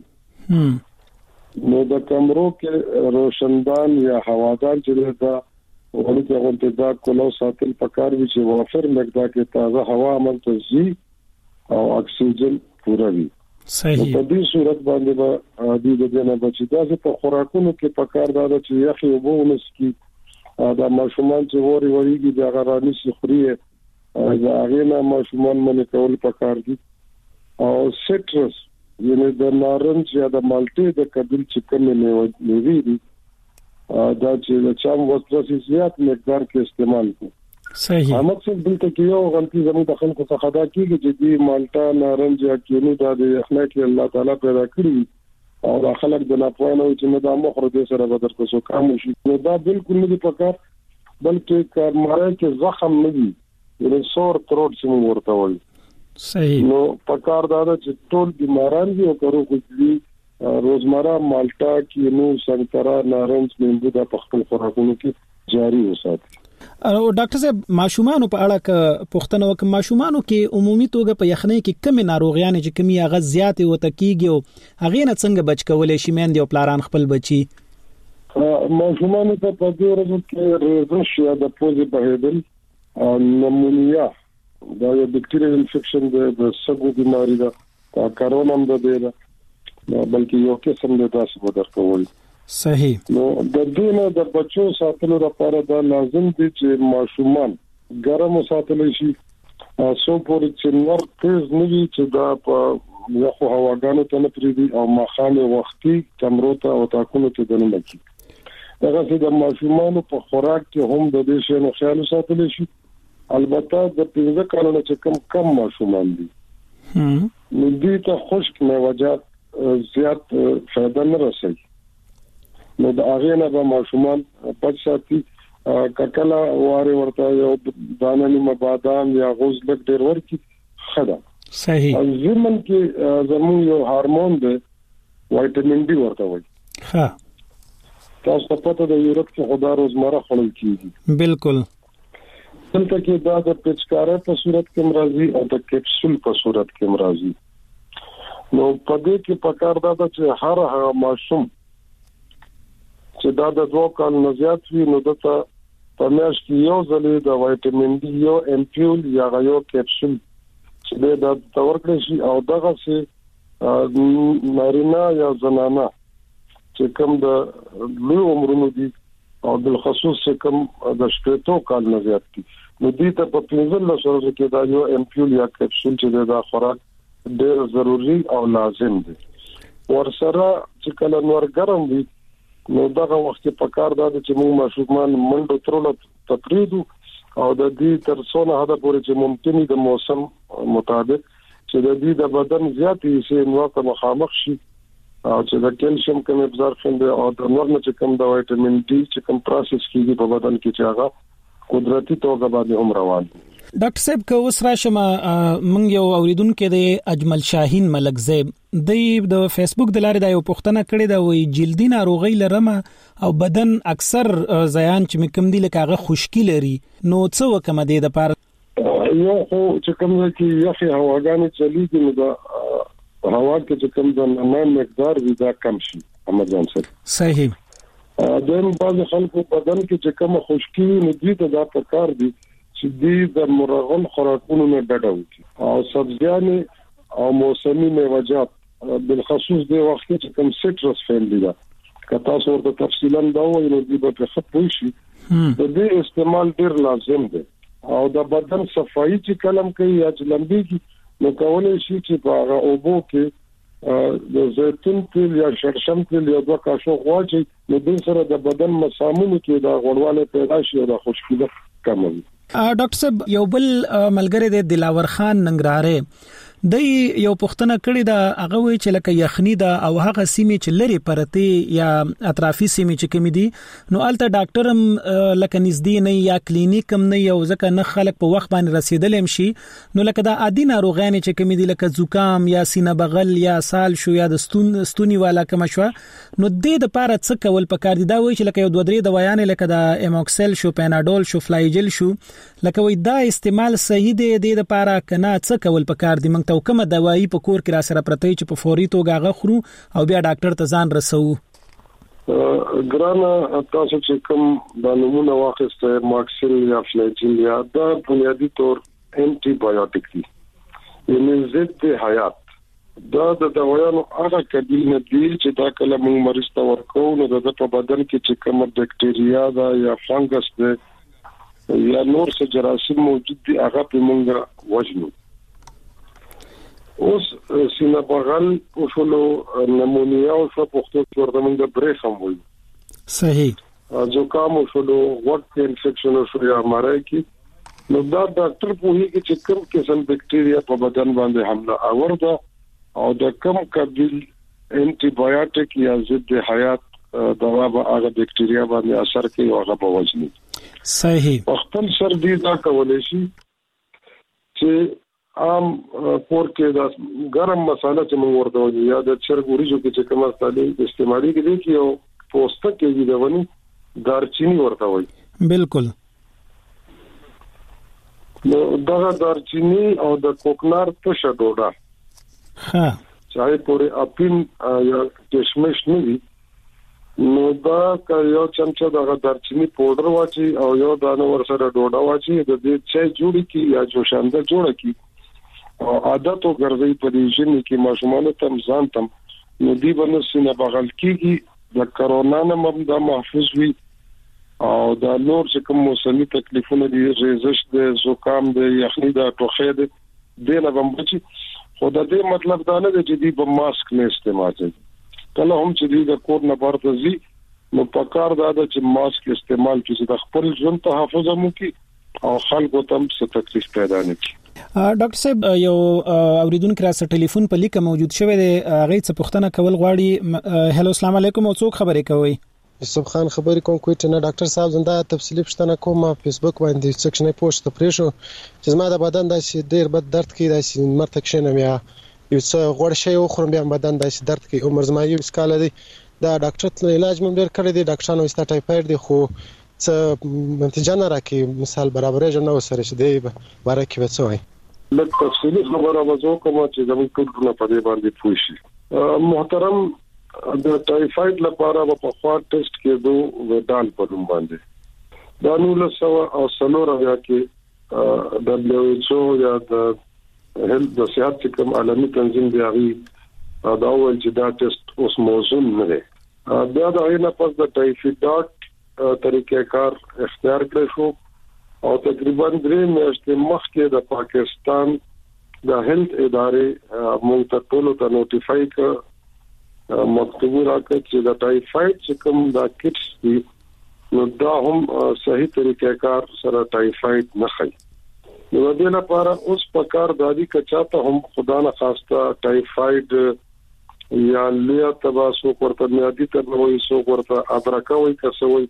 نو د کمرو کې روشندان یا هوادار چې دا ورته غونډه دا کولو ساتل پکار وي چې وافر مقدار کې تازه هوا منتظي او اکسیجن پورا وي. صحیح. په دې صورت باندې به د دې نه بچی دا چې په خوراکونو کې پکار دا چې یخي او بونس کې دا ماشومان چې وریږي دا غراني سخري دا غینا ماشومان باندې کول پکار دي. او سټرس یعنی د نارنج یا د مالټې د کدل چې کومه نیوي دي دا چې د چام وسوسه زیات مقدار کې استعمال کوي. صحیح. احمد صاحب دلته کې یو غلطي زموږ د خلکو څخه دا کیږي چې دی مالټا، نارنج یا کینو دا د اخلاق الله تعالی پیدا کړی او دا خلک د ناپوهانو چې نه د مخ ورته سره بدر کوسو کام شي. نو دا بالکل نه دی پکار، بلکې کارماره کې زخم نه دی، د سور تروټ چې موږ ورته وایي. صحیح. نو پکار دا چې ټول بیماران دي او کرو کوي روزمره مالټا، کینو، سنترا، نارنج، لیمبو د خپل خوراکونو کې جاری وساتي. او ډاکټر صاحب ماشومانو په اړه ک پوښتنه وکم، ماشومانو کې عمومي توګه په یخنۍ کې کومه ناروغیان چې کمی هغه زیاتې وته کیږي او هغه نه څنګه بچ کولای شي مېندې او پلاران خپل بچي؟ ماشومان ته په دې ورځو کې ریزش یا د پوزې بهیدل نمونیا دا یو بکټیریل انفیکشن د سګو بیماری ده کرونا هم ده بلکې یو قسم د تاسو په درکول صحیح نو د دې نه د بچو ساتلو لپاره دا لازم دي چې ماشومان ګرم ساتل شي سو پورې چې نور تیز نه وي چې دا په یخو هواګانو ته نه پریدي او مخامه وختي کمرو ته او تاکونو ته دنه لګي دغه چې د ماشومان په خوراک کې هم د دې شنو خیال ساتل شي البته د 15 کالونو چې کم ماشومان دي نو دې ته خشک میوه‌جات زیات فائدہ نه رسوي نو د هغه نه به ماشومان پد ساتي ککلا واره ورته یو دانه نیمه بادام یا غوز لک ډیر ورکی خدا صحیح زمون کې زمون یو هورمون دی وټامین ډي ورته وایي ها تاسو په پته د یورپ کې خدا روزمره خورل کیږي بالکل دلته کې دا د پچکارې په صورت کې مرضی او د کپسول په صورت کې مرضی نو په دې کې پکار دا چې هر هغه ماشوم چې دا د 2 کال نه زیات وي نو دته په میاشت کې یو ځلې د وټامین ډي یو امپیول یا یو کپسول چې دا تورکړي شي او دغه سي نارینه یا زنانه چې کوم د لوی عمرونو دي او بل خصوص چې کوم د شپږ کال نه زیات دي نو دې ته په 15 ورځو کې دا یو امپیول یا کپسول چې دا خوراک ډېر ضروری او لازم دي ورسره چې کله نور ګرم وي نو دغه وخت په کار دا چې موږ ماشومان منډو ترلو تقریدو او د دې تر څونه حد پورې چې ممکن د موسم مطابق چې د دې د بدن زیاتې شي نو ته مخامخ شي او چې د کیلشیم کوم ابزوربشن دی او د نور نه چې کوم د وټامین ډي چې کوم پروسس کیږي په بدن کې چې هغه قدرتي توګه باندې هم روان دي ډاکټر صاحب کو اوس راشم مونږ یو اوریدونکو د اجمل شاهین ملک زیب د فیسبوک د لارې د یو پوښتنه کړې ده وی جلدی ناروغي لرمه او بدن اکثر زیان چې کوم دی لکه هغه خشکی لري نو څه وکم د لپاره یو خو چې کوم کې یخي هواګانې چلیږي نو د هوا کې چې کوم د نمان مقدار ودا کم شي امازون سره صحیح دیم بعض خلکو بدن کې چې کوم خشکی نو دې ته دا پکار دي چې دې د مرغن خوراکونو نه ډډه وکړي او سبزیانې او موسمي میوه‌جات بالخصوص د وخت چې کوم سټرس فیملی دا کته څورته تفصیلا دا وایي نو دې په خپل شي د دې استعمال ډیر لازم دی او د بدن صفائی چې کلم کوي یا چې لمبيږي نو کولای شي چې په هغه اوبو کې د زیتون تیل یا شړشم تیل یا دوه کاشو غواړي نو د سره د بدن مسامونو کې دا غوړواله پیدا شي او د خشکي کموي ډاکټر صاحب یو بل ملګری د دلاور خان ننګرهاره د یو پښتنه کړی دا هغه وی چې لکه یخنی دا او هغه سیمه چې لري پرته یا اطرافي سیمه چې کمی دي نو الته ډاکټر هم لکه نږدې نه یا کلینیک هم نه یو ځکه نه خلک په وخت باندې رسیدل هم شي نو لکه دا عادي ناروغان چې کمی دي لکه زکام یا سینه بغل یا سال شو یا د ستونی والا کوم شو نو د لپاره څه کول پکار دي دا وی چې لکه یو دوه درې دوايان لکه د ایموکسل شو پیناډول شو فلایجل شو لکه وی دا استعمال صحیح دی د لپاره کنه څه کول پکار دي موږ او کومه دوايي په کور کې را سره پرته چې په فوري توګه غخرو او بیا ډاکټر ته ځان رسو ګرانه تاسو چې کوم د نمونه واخیسته ماکسل یا فلیجل یا دا بنیادی طور انټي بایوټیک دي یعنی ضد حیات دا د دوايانو هغه کډینه دي چې دا کله موږ مریض ته ورکو نو د په بدن کې چې کوم بکټیریا دا یا فنګس ده یا نور څه جراثیم موجود دي هغه په موږ وژنو اوس سینه بغل او شلو نمونیا او څه پختو ورته موږ بریخم وایي صحیح زکام او شلو وقت انفیکشن او شو یا مړای کی نو دا ډاکټر په هیڅ کې کوم قسم بکټیریا په بدن باندې حمله آورده او د کوم قبیل انټي بایوټیک یا ضد حیات دوا به هغه بکټیریا باندې اثر کوي او هغه په وژني صحیح خپل سردی دا کولای شي چې عام پور کې دا ګرم مساله چې موږ ورته وایو یا د چرګوريجو کې چې کوم استعمالي استعمالي کې دي یو پوسټ کې دی ونی دارچینی ورته وایي بالکل نو دا دارچینی او د کوکنار تشه ډوډا ها چای پورې اپین یا کشمش نه وي نو دا یو چمچه د دارچینی پاوډر واچي او یو دانه ور سره ډوډا واچي د دې چای جوړی کی یا جوشانده جوړه کی او عادت او ګرځي په دې ژوند کې ماشومان تم ځان تم نو دی باندې سینه بغل کیږي د کرونا نه مبدا محفوظ وي او د نور چې کوم موسمي تکلیفونه دي ریزش د زکام د یخني د ټوخې د دینه بمبچي خو د دې مطلب دا نه دی چې دی په ماسک نه استعمال کوي کله هم چې د کور نه بارته زی نو پکار دا چې ماسک استعمال کړي د خپل ژوند تحفظ مو کی او خلکو ته څه تکلیف پیدا نه کی. ډاکټر صاحب یو اوریدونکو را سره ټلیفون په لیکه موجود شوی دی هغه څه پوښتنه کول غواړي. هلو السلام علیکم او څوک خبرې کوي؟ یوسف خان خبرې کوم کوټه نه ډاکټر صاحب زنده تفصیلی پوښتنه کوم فیسبوک باندې سیکشن پوسټ پرې شو چې زما د بدن داسې ډیر بد درد کوي داسې مرته کښینم یا یو څه غوړ شي او خورم بیا بدن داسې درد کوي عمر زما یو سکاله دی دا ډاکټر ته علاج مې ډیر کړی دی ډاکټرانو استا ټایفاید دی خو څه نتیجه نه راکې مثال برابرې نه وسره شي دی باره کې وڅ وای لکه تفصیلی خبره وځو کوم چې زموږ ټول په دې باندې پوه شي. محترم د ټایفاید لپاره په خوا ټیسټ کېدو ودان په نوم باندې دا 1900 کې WHO یا د هلت د صحت کوم عالمي تنظیم دی هغه دا ول چې دا ټیسټ اوس موضوع نه دی بیا دا نه پس د ټایفاید طریقې کار اختیار کړی شو او تقریبا 3 میاشتې مخکې د پاکستان د هلت ادارې مونږ ته ټول ته نوټیفای کړ مکتوب راکړ چې د ټایفاید چې کوم دا کټس دي نو دا هم صحیح طریقې کار سره ټایفاید نه خي نو د دې لپاره اوس په کار دادی کچاته هم خدا نه خواسته ټایفاید یا لیا تباسو ورته میادي ته وایي سو ورته ادرکه وایي کسوي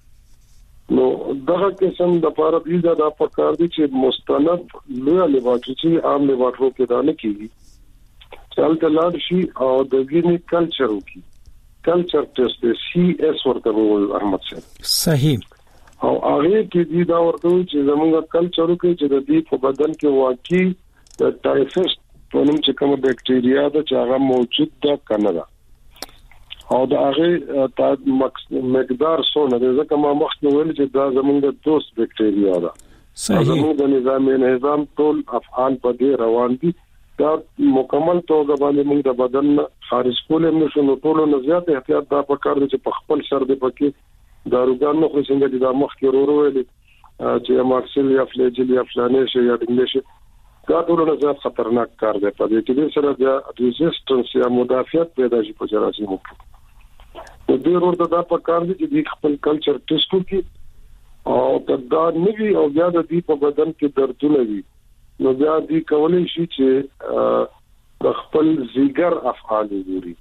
نو دغه قسم د لپاره دې دا په کار دي چې مستند لیا لیبارټری عام لیبارټرو کې دا نه کیږي چلته لاړ شي او د ګینی کلچر وکي کلچر ټیسټ CS ورته وایي احمد صاحب صحیح او هغه کې دي دا ورته چې زموږ کلچر کې چې د دې په بدن کې واقعي د ټایفاید په نوم چې کوم بکټریا ده چې هغه موجود ده کنه ده او دا هغه مقدار څونه ده ځکه ما مخکې ویل چې دا زموږ د دوست بکټریا ده زموږ د نظام ټول افعال په دې روان دي دا مکمل توګه باندې موږ د بدن خارج کولم نشو نو ټول نه زیات احتیاط دا په کار دي چې په خپل سر دې پکې داروګان نو خو څنګه د مخ کې ورو ویل چې مارسل یا فلیجل یا فلانه شي یا انګلیش دا ټول نه زیات خطرناک کار دی په دې کې سره د ریزिस्टنس یا مدافعت پیدا شي په جراثیم کې د دې ورته دا په کار دي چې خپل کلچر ټیسټ وکړي او دا نوی او بیا د دې په بدن کې دردونه وي نو بیا دې کولای شي چې د خپل زیګر افعال وګوري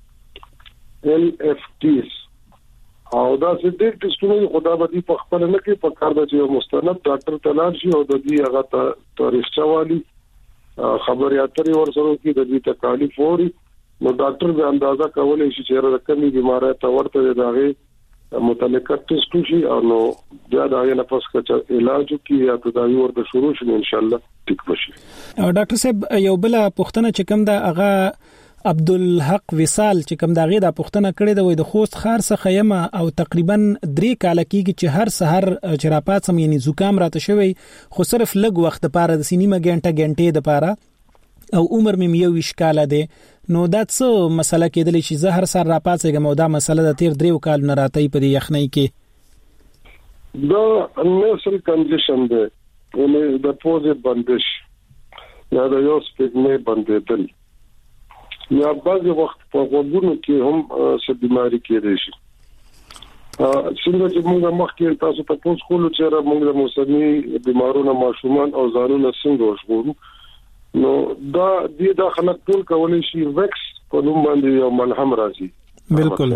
LFTs او دا چې د ټیسټونو خدا به په خپل نه کې په کار د یو مستند ډاکټر تلار شي او د دې هغه تاریخچه والی خبري اترې ورسره کې د دې تکالیف ووري نو ډاکټر به اندازه کولای شي چې رقمي بیماری ته ورته دغه متعلقه ټیسټ شي او نو بیا دا یې نه پس کچ علاج کی یا تداوی ورته شروع شي ان شاء الله ټیک بشي. ډاکټر صاحب یو بل پوښتنه چې کوم دا هغه عبدالحق وصال چې کوم داغه د پښتنه کړي د وې د خوست خار څخه یمه او تقریبا 3 کال کېږي چې هر سحر چرپات سم یعنی زکام راته شوی خو صرف لږ وخت لپاره د سینیمه غنټه لپاره او عمر مې یو اشکال ده نو دا څه مسله کېدل چې زه هر سحر راپاتېږم او دا مسله د 3 کال نه راتې په یخنۍ کې دا نسل کنډیشن ده ولې د پوزې بندش یا د یو سپېګمې بندېدل یا بعض وخت په غوږونو کې هم څه بیماری کېږي شي څنګه چې موږ مخکې تاسو ته پوښتنه کولو چې موږ د موسمي بیمارونو ماشومان او ځانونه څنګه وژغورو نو دا د خلک ټول کولای شي وکس په نوم باندې یو ملهم راځي بالکل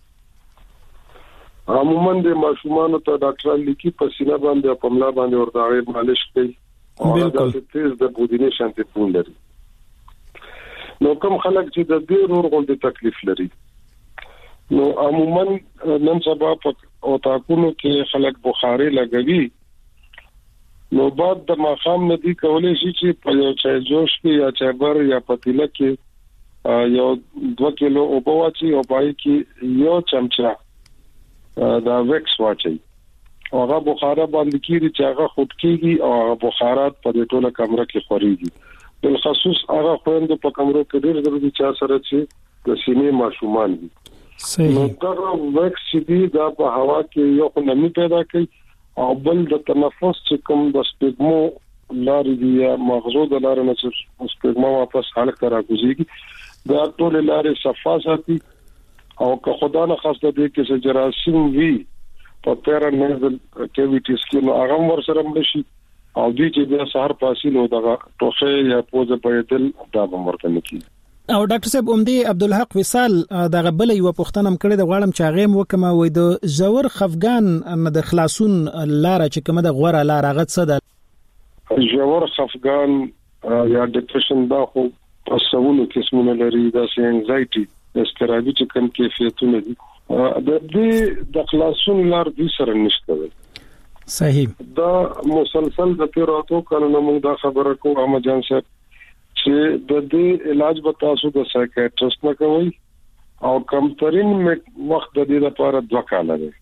عموما د ماشومان ته ډاکټر لیکي په سینه باندې په ملا باندې ورته مالش کوي بالکل تیز د بودینه شانتي پون لري نو کوم خلک چې د دې نور غوندي تکلیف لري نو عموما نن سبا په تاکونو کې خلک بخاري لګوي نو بعد د ماخام ندي کولای شي چې په یو چای جوش کې یا چایبر یا پتیله کې یو 2 کیلو او بواچی او پای کې یو چمچا دا ویکس واچي هغه بخاره باندې کیږي چې هغه خود کیږي او هغه بخارات په ټوله کمره کې خوريږي بل خصوص هغه خويند په کمرو کې ډېر ضروري چې سره چې د سینې ماشومان دي نو دا ویکس دي دا په هوا کې یو نمی پیدا کوي او بل د تنفس چې کوم د سپګمو لارې دی یا مغزو د لارې نه چې سپګمو واپس حالت ته راګوزيږي دا ټول لارې صفا ساتي او که خدا نه خاصه دې کې چې جراثیم وي په پیرانیزل کیویټیز کې نو هغه ور سره مشي او دې چې د سحر پاسي نو دغه ټوخه یا پوزه په دل دا ورته نکی او ډاکټر صاحب اومدي عبدالحق وصال دغه بل یو پښتنه مکړه د غواړم چې هغه وکمه وې د زور خفغان د خلاصون لار چې کومه د غوړه لار هغه څه ده زور خفغان یا ډیپریشن دا خو تاسوونه قسمونه لري دا سي انزایټي استرابي چې کوم کیفیتونه دي د دې د خلاصون لار دې سره نشته صحیح دا مسلسل د پیراتو کله موږ دا خبره کوو اما جان صاحب چې د دې علاج به تاسو د سایکیاټریست نه کوئ او کمترین وخت د دې لپاره 2 کال دی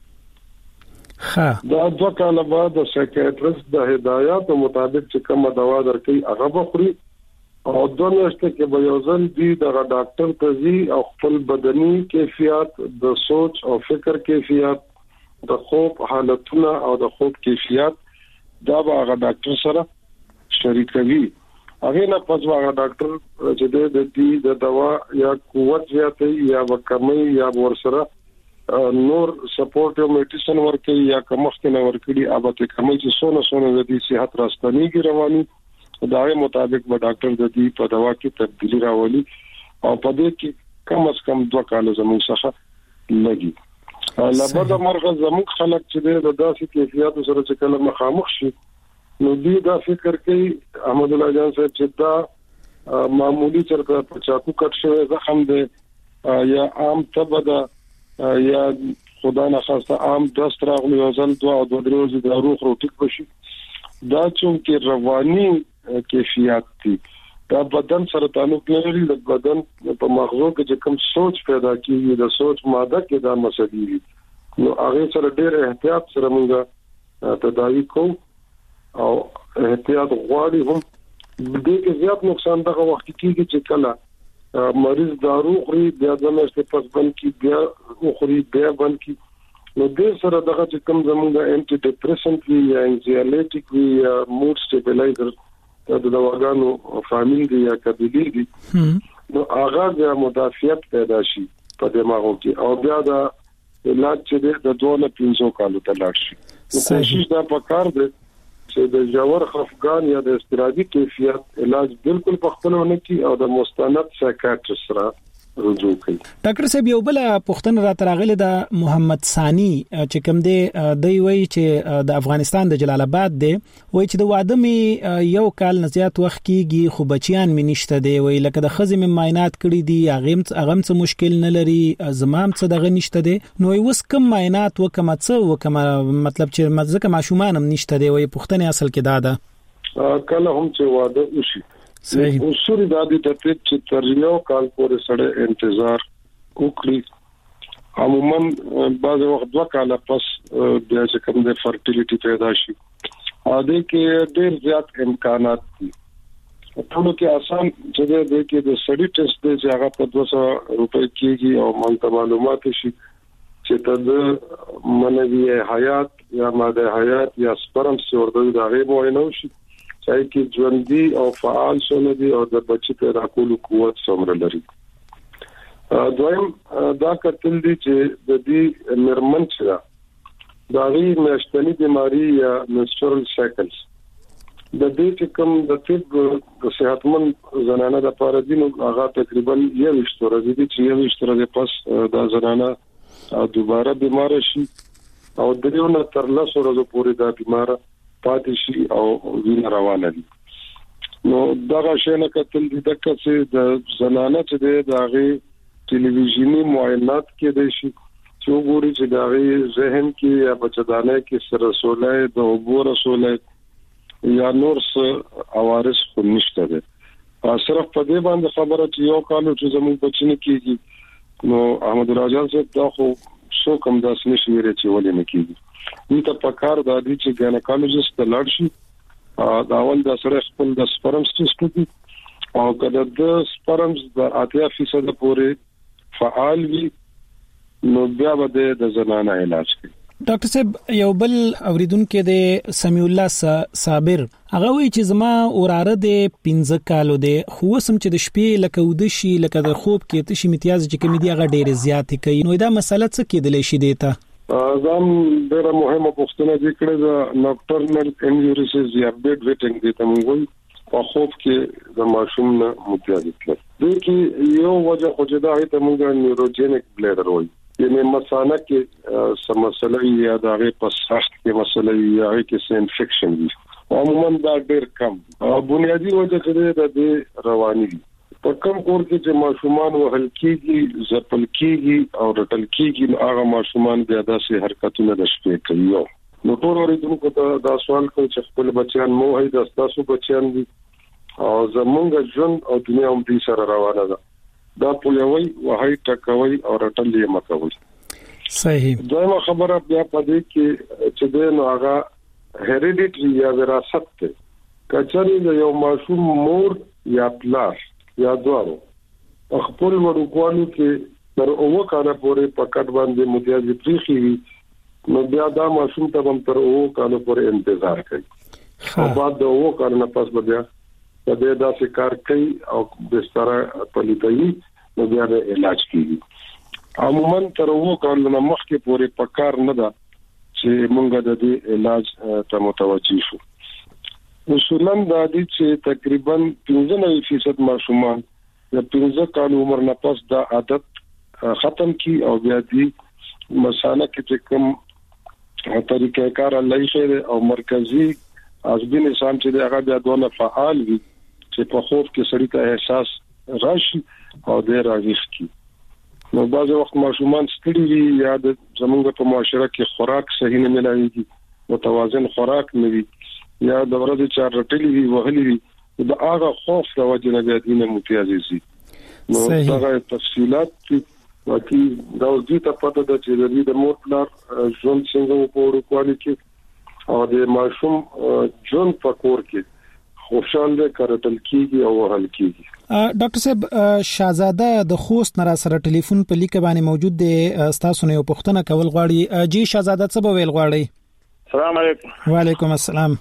دا 2 کال بعد د سایکیاټریست د هدایت مطابق چې کومه دوا درکې هغه بخوري او د نشته کې به یو ځل دی د ډاکټر ته ځي او خپل بدني کیفیت د سوچ او فکر کیفیت د خوب حالتونه او د خوب کیفیت دا به هغه ډاکټر سره شریکوي هغه نه پس هغه ډاکټر چې د دوا یا قوت زیاتې یا وکمي یا ورسره نور سپورټیو میډیسن ورکي یا کومختنه ورکړي اوبته کمی چې سونه د دې صحت راستنیږي رواني دا یې مطابق به ډاکټر د دې په دوا کې تبدیلی راولي او په دې کې کم از کم 2 کال زموږ څخه لګي لابد مرغه زموږ خلک چې د داسې کیفیت سره چې کله مخامخ شي نو دې دا فکر کوي احمد الله جان صاحب چې دا معمولی چرته په چاکو کټ شوی زخم دی یا عام تبدا یا خدا نه خواسته عام دست راغلی او ځل 2 او 3 ورځې د روح روټیک بشي دا چې رواني کیفیت دي دا بدن سره تعلق لري د بدن په مغزو کې چې کوم سوچ پیدا کیږي د سوچ ماده کې دا مسلې دي نو هغه سره ډېر احتیاط سره موږ تداوی کوو او احتیاط غواړي هم دې کې زیات نقصان دغه وخت کېږي چې کله مریض دارو خوري بیا د مېشته پس بند کی بیا خوري بیا بند کی نو دې سره دغه چې کوم زموږ انټي ډیپریسنټ وی یا انزایټیک وی یا موډ سټیبلایزر د دواګانو فامیل دی یا قبیلی دی نو هغه د مدافعت پیدا شي په دماغو کې او بیا د علاج چې د 2-3 کالو ته لاړ شي نو کوشش دا پکار دی چې د جوړ خفقان یا د استرادي کیفیت علاج بالکل په خپلونه کې او د مستند سایکیاټریست سره رجوع کوي ډاکټر صاحب یو بل پښتنه را ترغله د محمد ثانی چې کوم دی وی چې د افغانستان د جلال آباد دی وی چې د واده می یو کال نزيات وخت کیږي خو بچیان می نشته دی وی لکه د خزم معاینات کړي دي اغم څه مشکل نه لري زمام څه دغه نشته دی نو وس کم معاینات وکم څه وکم مطلب چې مزه ماشومان هم نشته دی وی پښتنه اصل کې داده کله هم چې واده وشي صحیح اصول د دې چې تر یو کال پورې سره انتظار وکړي عموما بعض وخت 2 کال پس د چې کوم د فرټیلیټي پیدا شي ا دې کې ډېر زیات امکانات دي ټول کې آسان چې دې کې د سټډي ټیسټ دی هغه په 200 روپۍ کېږي او مونږ معلومات شي چې د منوي حیات یا ماده حیات یا سپرم سورده د هغه معاینه شي چې کې ژوندۍ او فعال شونه دي او د بچی پیدا کولو قوت څومره لري دویم دا کتل دي چې د دې مرمن چې دا غي مشتنی بیماری یا menstrual cycles د دې چې کوم د طب د صحتمند زنانه د لپاره دي نو هغه تقریبا 21 ورځې دي چې 21 ورځې پس د زنانه دوباره بیمار شي او دریونه تر 10 ورځې پورې دا بیمار پاتې شي او وینه روانه دي نو دا شنه کتل دي چې د زنانه چې د هغه ټلویزیونی معاینات کې د شي چې وګوري چې د هغه ذهن کې یا بچدانه کې سره رسولای د وګور رسولای یا نور څه عوارض خو نشته ده صرف په دې باندې خبره چې یو کال چې زموږ بچنه کېږي نو احمد راجان صاحب دا خو سو کوم د سنشي ویری چې ولې نه کیږي نو ته پکار د دې چې ګاینکالوجست ته لاړ شي دا ول د سره خپل د سپرمز ټیسټ کوي او کله د سپرمز د 80% پورې فعال وي نو بیا به د زنانه علاج کوي. ډاکټر صاحب یو بل اوریدونکو د سمیع الله صابر هغه وی چې زما اوراره د 15 کالو د خو سم چې د شپې لکه ود شي لکه د خوب کې تشي امتیاز چې کمی دی هغه ډېر زیات کوي نو دا مسله څه کېدلی شي دیتا ځم ډېر مهمه پوښتنه دي کړې د نوکټرنل انجریز یا بیډ ویټینګ دي ته موږ په خوب کې د ماشوم نه متیاز کړل د کی یو وجه خو چې دا ته موږ نیوروجینیک بلیډر وایي یعنی مثانه کې سمسلې یا د هغه په سخت کې مسلې یا هغه کې انفیکشن دي عموما دا ډېر کم او بنیادی وجه چې د رواني دي په کوم کور کې چې ماشومان وهل کېږي ځپل کېږي او رټل کېږي هغه ماشومان بیا داسې حرکتونه د شپې کوي نو ټول اوریدونکو ته دا سوال کوي چې خپل بچیان مو هي د تاسو بچیان دي او زمونږ ژوند او دنیا هم دې سره روانه ده دا پولیوي وهي ټکوي او رټل یې مکوي صحیح دویمه خبره بیا پدې کې چې د نو هغه هریډیټری یا وراثت ته کچري د یو ماشوم مور یا پلار یا دوارو خپل وړوکوالو کې تر اوو کاله پورې پکټ باندې متیازي پریخي نو بیا دا ماشوم ته هم تر اوو کاله پورې انتظار کوي او بعد د اوو کال نه پس بیا د داسې کار کوي او بستر پلیتوي نو بیا د علاج کیږي عموما تر اوو کال نه مخکې پورې پکار نه ده چې مونږ د دې علاج ته متوجي شو اصولاً دا دي چې تقریبا 95% ماشومان د 15 کال عمر نه پس دا عادت ختم کی او بیا دي مساله کې کوم طریقې کار الله یې او مرکزی عصبي نظام چې هغه بیا دونه فعال وي چې په خوب کې سړی ته احساس راشي او د راويخ کی نو بعض وخت ماشومان ستړي وي یا د زمونږ په معاشره کې خوراک صحیح نه ملایي متوازن خوراک نه وي یا د ورځې چار رټلي وي وهلي وي دا هغه خوف د وجه نه بیا دینه متیازي سي نو دا تفصيلات واکي دا د ته پته ده چې د مور پلار ژوند څنګه په ورکوالي کې او د ماشوم ژوند په کور کې خوشاله کارتل کیږي او وهل کیږي. ډاکټر صاحب شاهزاده د خوست نرا سره ټلیفون په لیک باندې موجود دی تاسو نه یو پوښتنه کول غواړي جی شاهزاده څه به ویل غواړي؟ السلام علیکم. وعلیکم السلام.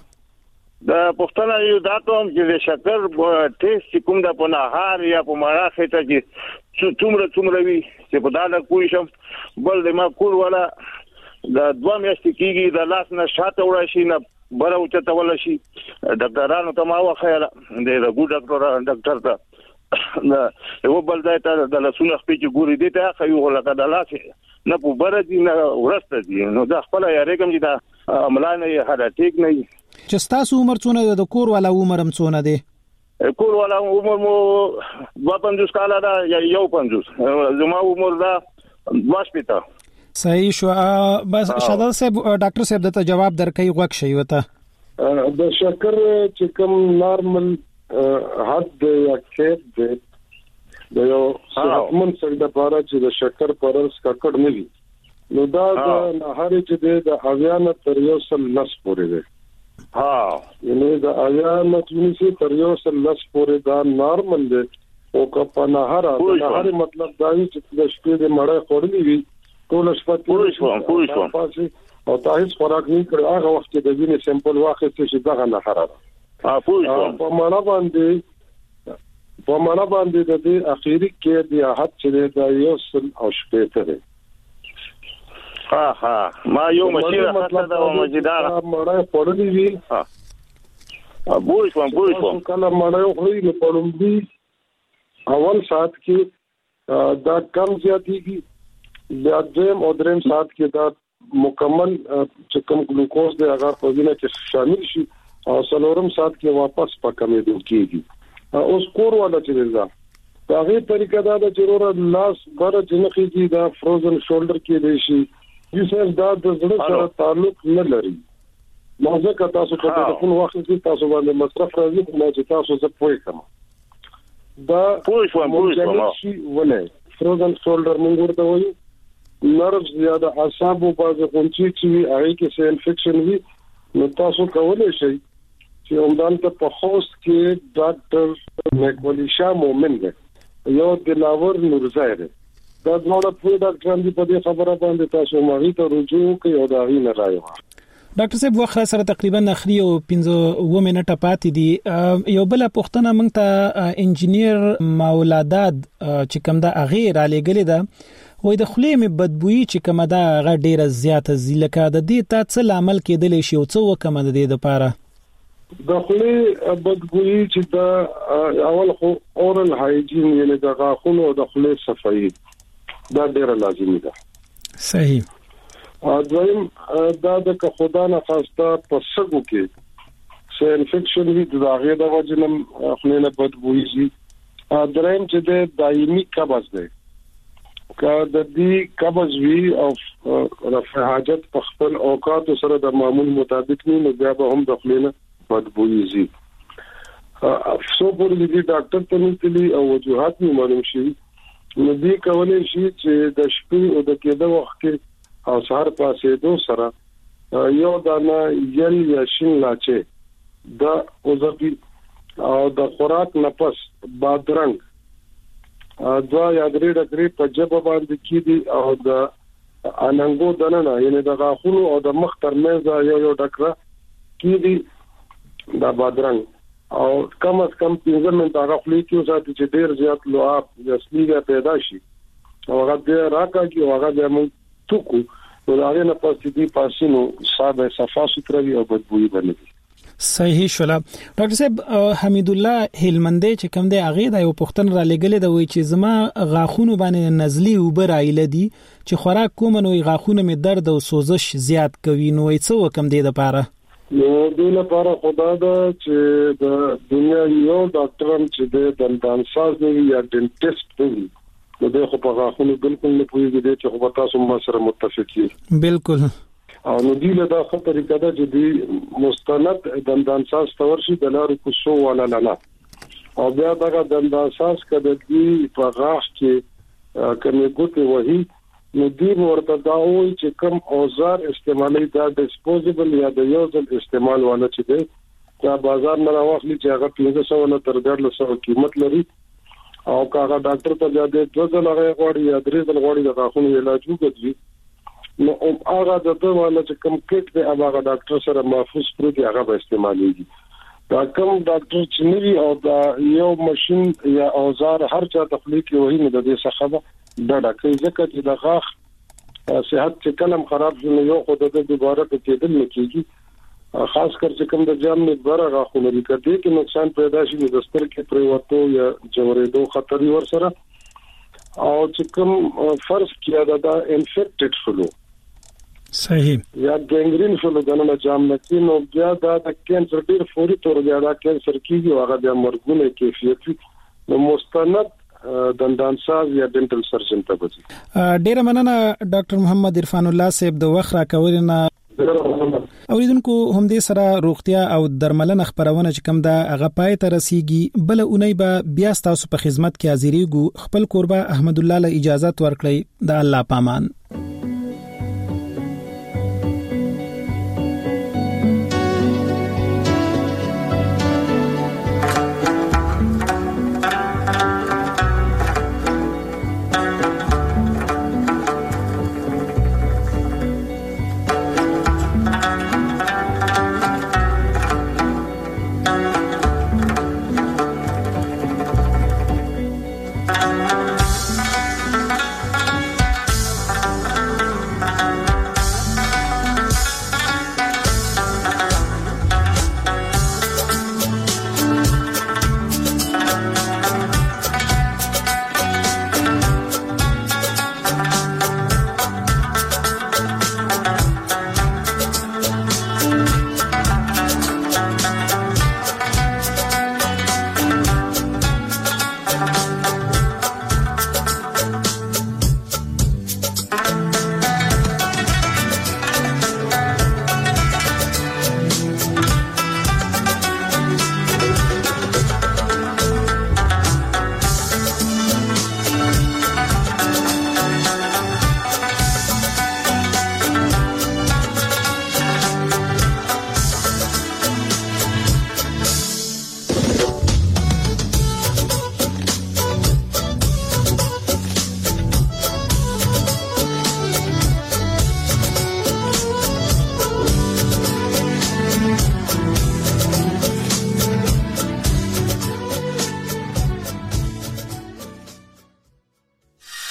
د پښتنه یو داتوم چې د شکر ټیسټ کوم د پناهار یا په مراخه ته چې څومره وی چې په داله کوی شم بل د ما کول ولا د 2 میاشتې کېږي د لاس نه شاته وړا شي نه بره اوچته ولا شي ډاکټرانو ته ما وخیاله د ګو ډاکټر ته نه یو بل ځای ته د لاسونو خپې چې ګوري دي ته خو یو لکه د لاس نه په بره دي نه ورسته دي نو دا خپل یاري کوم چې دا عملانه هدا ټیک نه چې تاسو عمر څونه د کور والا عمر هم څونه دی؟ کور والا عمر مو 52 کال دا یا 51 زما عمر دا 22 صحیح شو بس شاده صاحب ډاکټر صاحب ته جواب درکې غوښ شي وته د شکر چې کوم نارمل حد یا کېد دی د یو صحتمند سړي لپاره چې د شکر پرس ککړ نه وي نو دا د هر چې د اویان تر یو سل لس پورې دی یعنی د اویان چې تر یو سل لس پورې دا نارمل دی او کپا نهار مطلب دا چې د شپې د مړې خورلې وي ټول شپه پوښتنه او تاسو خوراک نه کړی هغه وخت د وینې سیمپل واخیست چې دغه نه خراب په معنا باندې د دې اخیری کې د حد چې د یو سل او شپې ته دی ما یو مشیره مطلب دا مجدار مړې خورلې وي پوښتنه کله مړې خوري په پړمبي اول سات کې دا کم زیاتېږي د دیم او دریم سات کې دا مکمل چې کوم ګلوکوز د هغه په وینه کې شامل شي او څلورم سات کې واپس پکمې کېږي اوس کور والا چې دا هغه طریقه دا د ضرورت لاس بر جنخي دا فروزن شولډر کې دی شي چې دا د زړه سره تعلق نه لري مازه که تاسو په ټلیفون واخلئ تاسو باندې مصرف راځي نو چې تاسو زه پوي کوم دا پوښتنه ولې فروزن شولډر موږ ورته وایو نرفز یا د اعصابو باز غونچي چې هغه کې څه انفیکشن وي نو تاسو کولای شئ چې همدلته په خوست کې ډاکټر مکولی شاه مومن دی یو دلاور نورزای دی دا ډول په ډاکټران دی په دې خبره باندې تاسو ماغي ته رجوع کوي او دا غي نه رايو. ډاکټر صاحب وخت سره تقریبا اخري او 15 منټه پاتې دي یو بل پوښتنه موږ ته انجینیر مولاداد چې کوم دا غیر علی ګل ده وای د خلې مې بدبوئی چې کومه دا غ ډیره زیاته زیلکه د دې ته څه عمل کېدل شي او څه وکم د دې لپاره د خلې بدبوئی چې دا اول خو اورل هایجین یعنی د غاښونو او د خلې صفائی دا ډیره لازمي ده. صحیح. دویم دا د خدا نه خواسته په سګو کې څه انفیکشن وي د هغه د وجنم خلې نه بدبوئی شي. دریم چې د دایمي قبض ده که د دې قبض وی او رفع حاجت په خپل اوقات سره د معمول مطابق نه بیا به هم د خلې نه بدبوئی شي. افسوس پرې دي ډاکټر ته نتلی او وجوهات نه معلوم شي نو دې کولای شي چې د شپې او د کېده وخت کې او سهار پاسې دو سره یو دانه یل یا شین لاچه دا اوزبي او د خوراک نفس بادرنګ دوا یا درې ډکرې په جبه باندې کېدي او د اننګو دننه یعنی د غاښونو او د مخ ترمنځ یو ډکره کېدي دا بادرنګ او کم از کم 15 منټه غفلي کې اوسه چې ډیر زیات لواب د سلیګه پیدا شي او هغه دې راکاږي او هغه د موږ توکو نو هغه نه پاتې دي پاسینو صاحب صفا سوتروي او بدبوئی باندې. صحیح شولا. ډاکټر صاحب حمید الله هلمندې چې کوم دی هغه د یو پښتن را لګلې د وی چې زما غاښونو باندې نزلي وبر عائله دي چې خوراک کوم نو غاښونو می درد او سوزش زیات کوي نو څه وکم دی د پاره نو د لپاره خدا دا چې د دنیا یو ډاکټر چې د دندانساز دی یا ډنټیسټ دی نو دغه په غاښونو بالکل نه پوهیږي چې خو تاسو ما سره متفق یې بالکل او نو دی له دا خطر طریقه ده چې دی مستند دندانساز تور شي د لارو کوڅو ولا لاله او بیا دا دندانساز کده دی په غاښ کې کمه ګوته وਹੀ نو دی ورته دا وایي چې کوم اوزار استعمالي دا ډیسپوزیبل یا د یو ځل استعمال ونه چي دی دا بازار نه راوخلي چې هغه 1500 نه تر 1500 قیمت لري او کاغه ډاکټر ته ځاده د ځل هغه غوړي یا درې ځل غوړي د غاښونو علاج وکړي نو هغه د ته ولا چې کوم کټ دی هغه ډاکټر سره محفوظ پروت هغه به استعماليږي دا کوم ډاکټر چې نوي او دا یو ماشين یا اوزار هر چا تخلیق وي نه د دې څخه دا ډاکټر ځکه چې د غاښ صحت چې کلم خراب شي نو یو خود د دوباره په کېدل نه کیږي خاص کر چې کوم د جام نه بره غاښونه لري کدي کې نقصان پیدا شي د ستر کې پریوتو یا جوړېدو خطر ور سره او چې کوم فرض کیا دا انفیکټډ فلو صحیح یا ګنګرین فلو دنه جام نه کې نو بیا دا کینسر ډیر فوري تور بیا دا کینسر کیږي هغه د مرګونه کیفیت نو مستند دندانساز یا ډنټل سرجن ته بچي. ډیر مننه ډاکټر محمد عرفان الله صاحب د وخت راکورینه اوریدونکو هم دې سره روغتیا او درملنه خبرونه چې کوم دا هغه پای ته رسیږي بل اونۍ به بیا تاسو په خدمت کې حاضرېږو. خپل قربا احمد الله له اجازه ورکړي د الله پامان.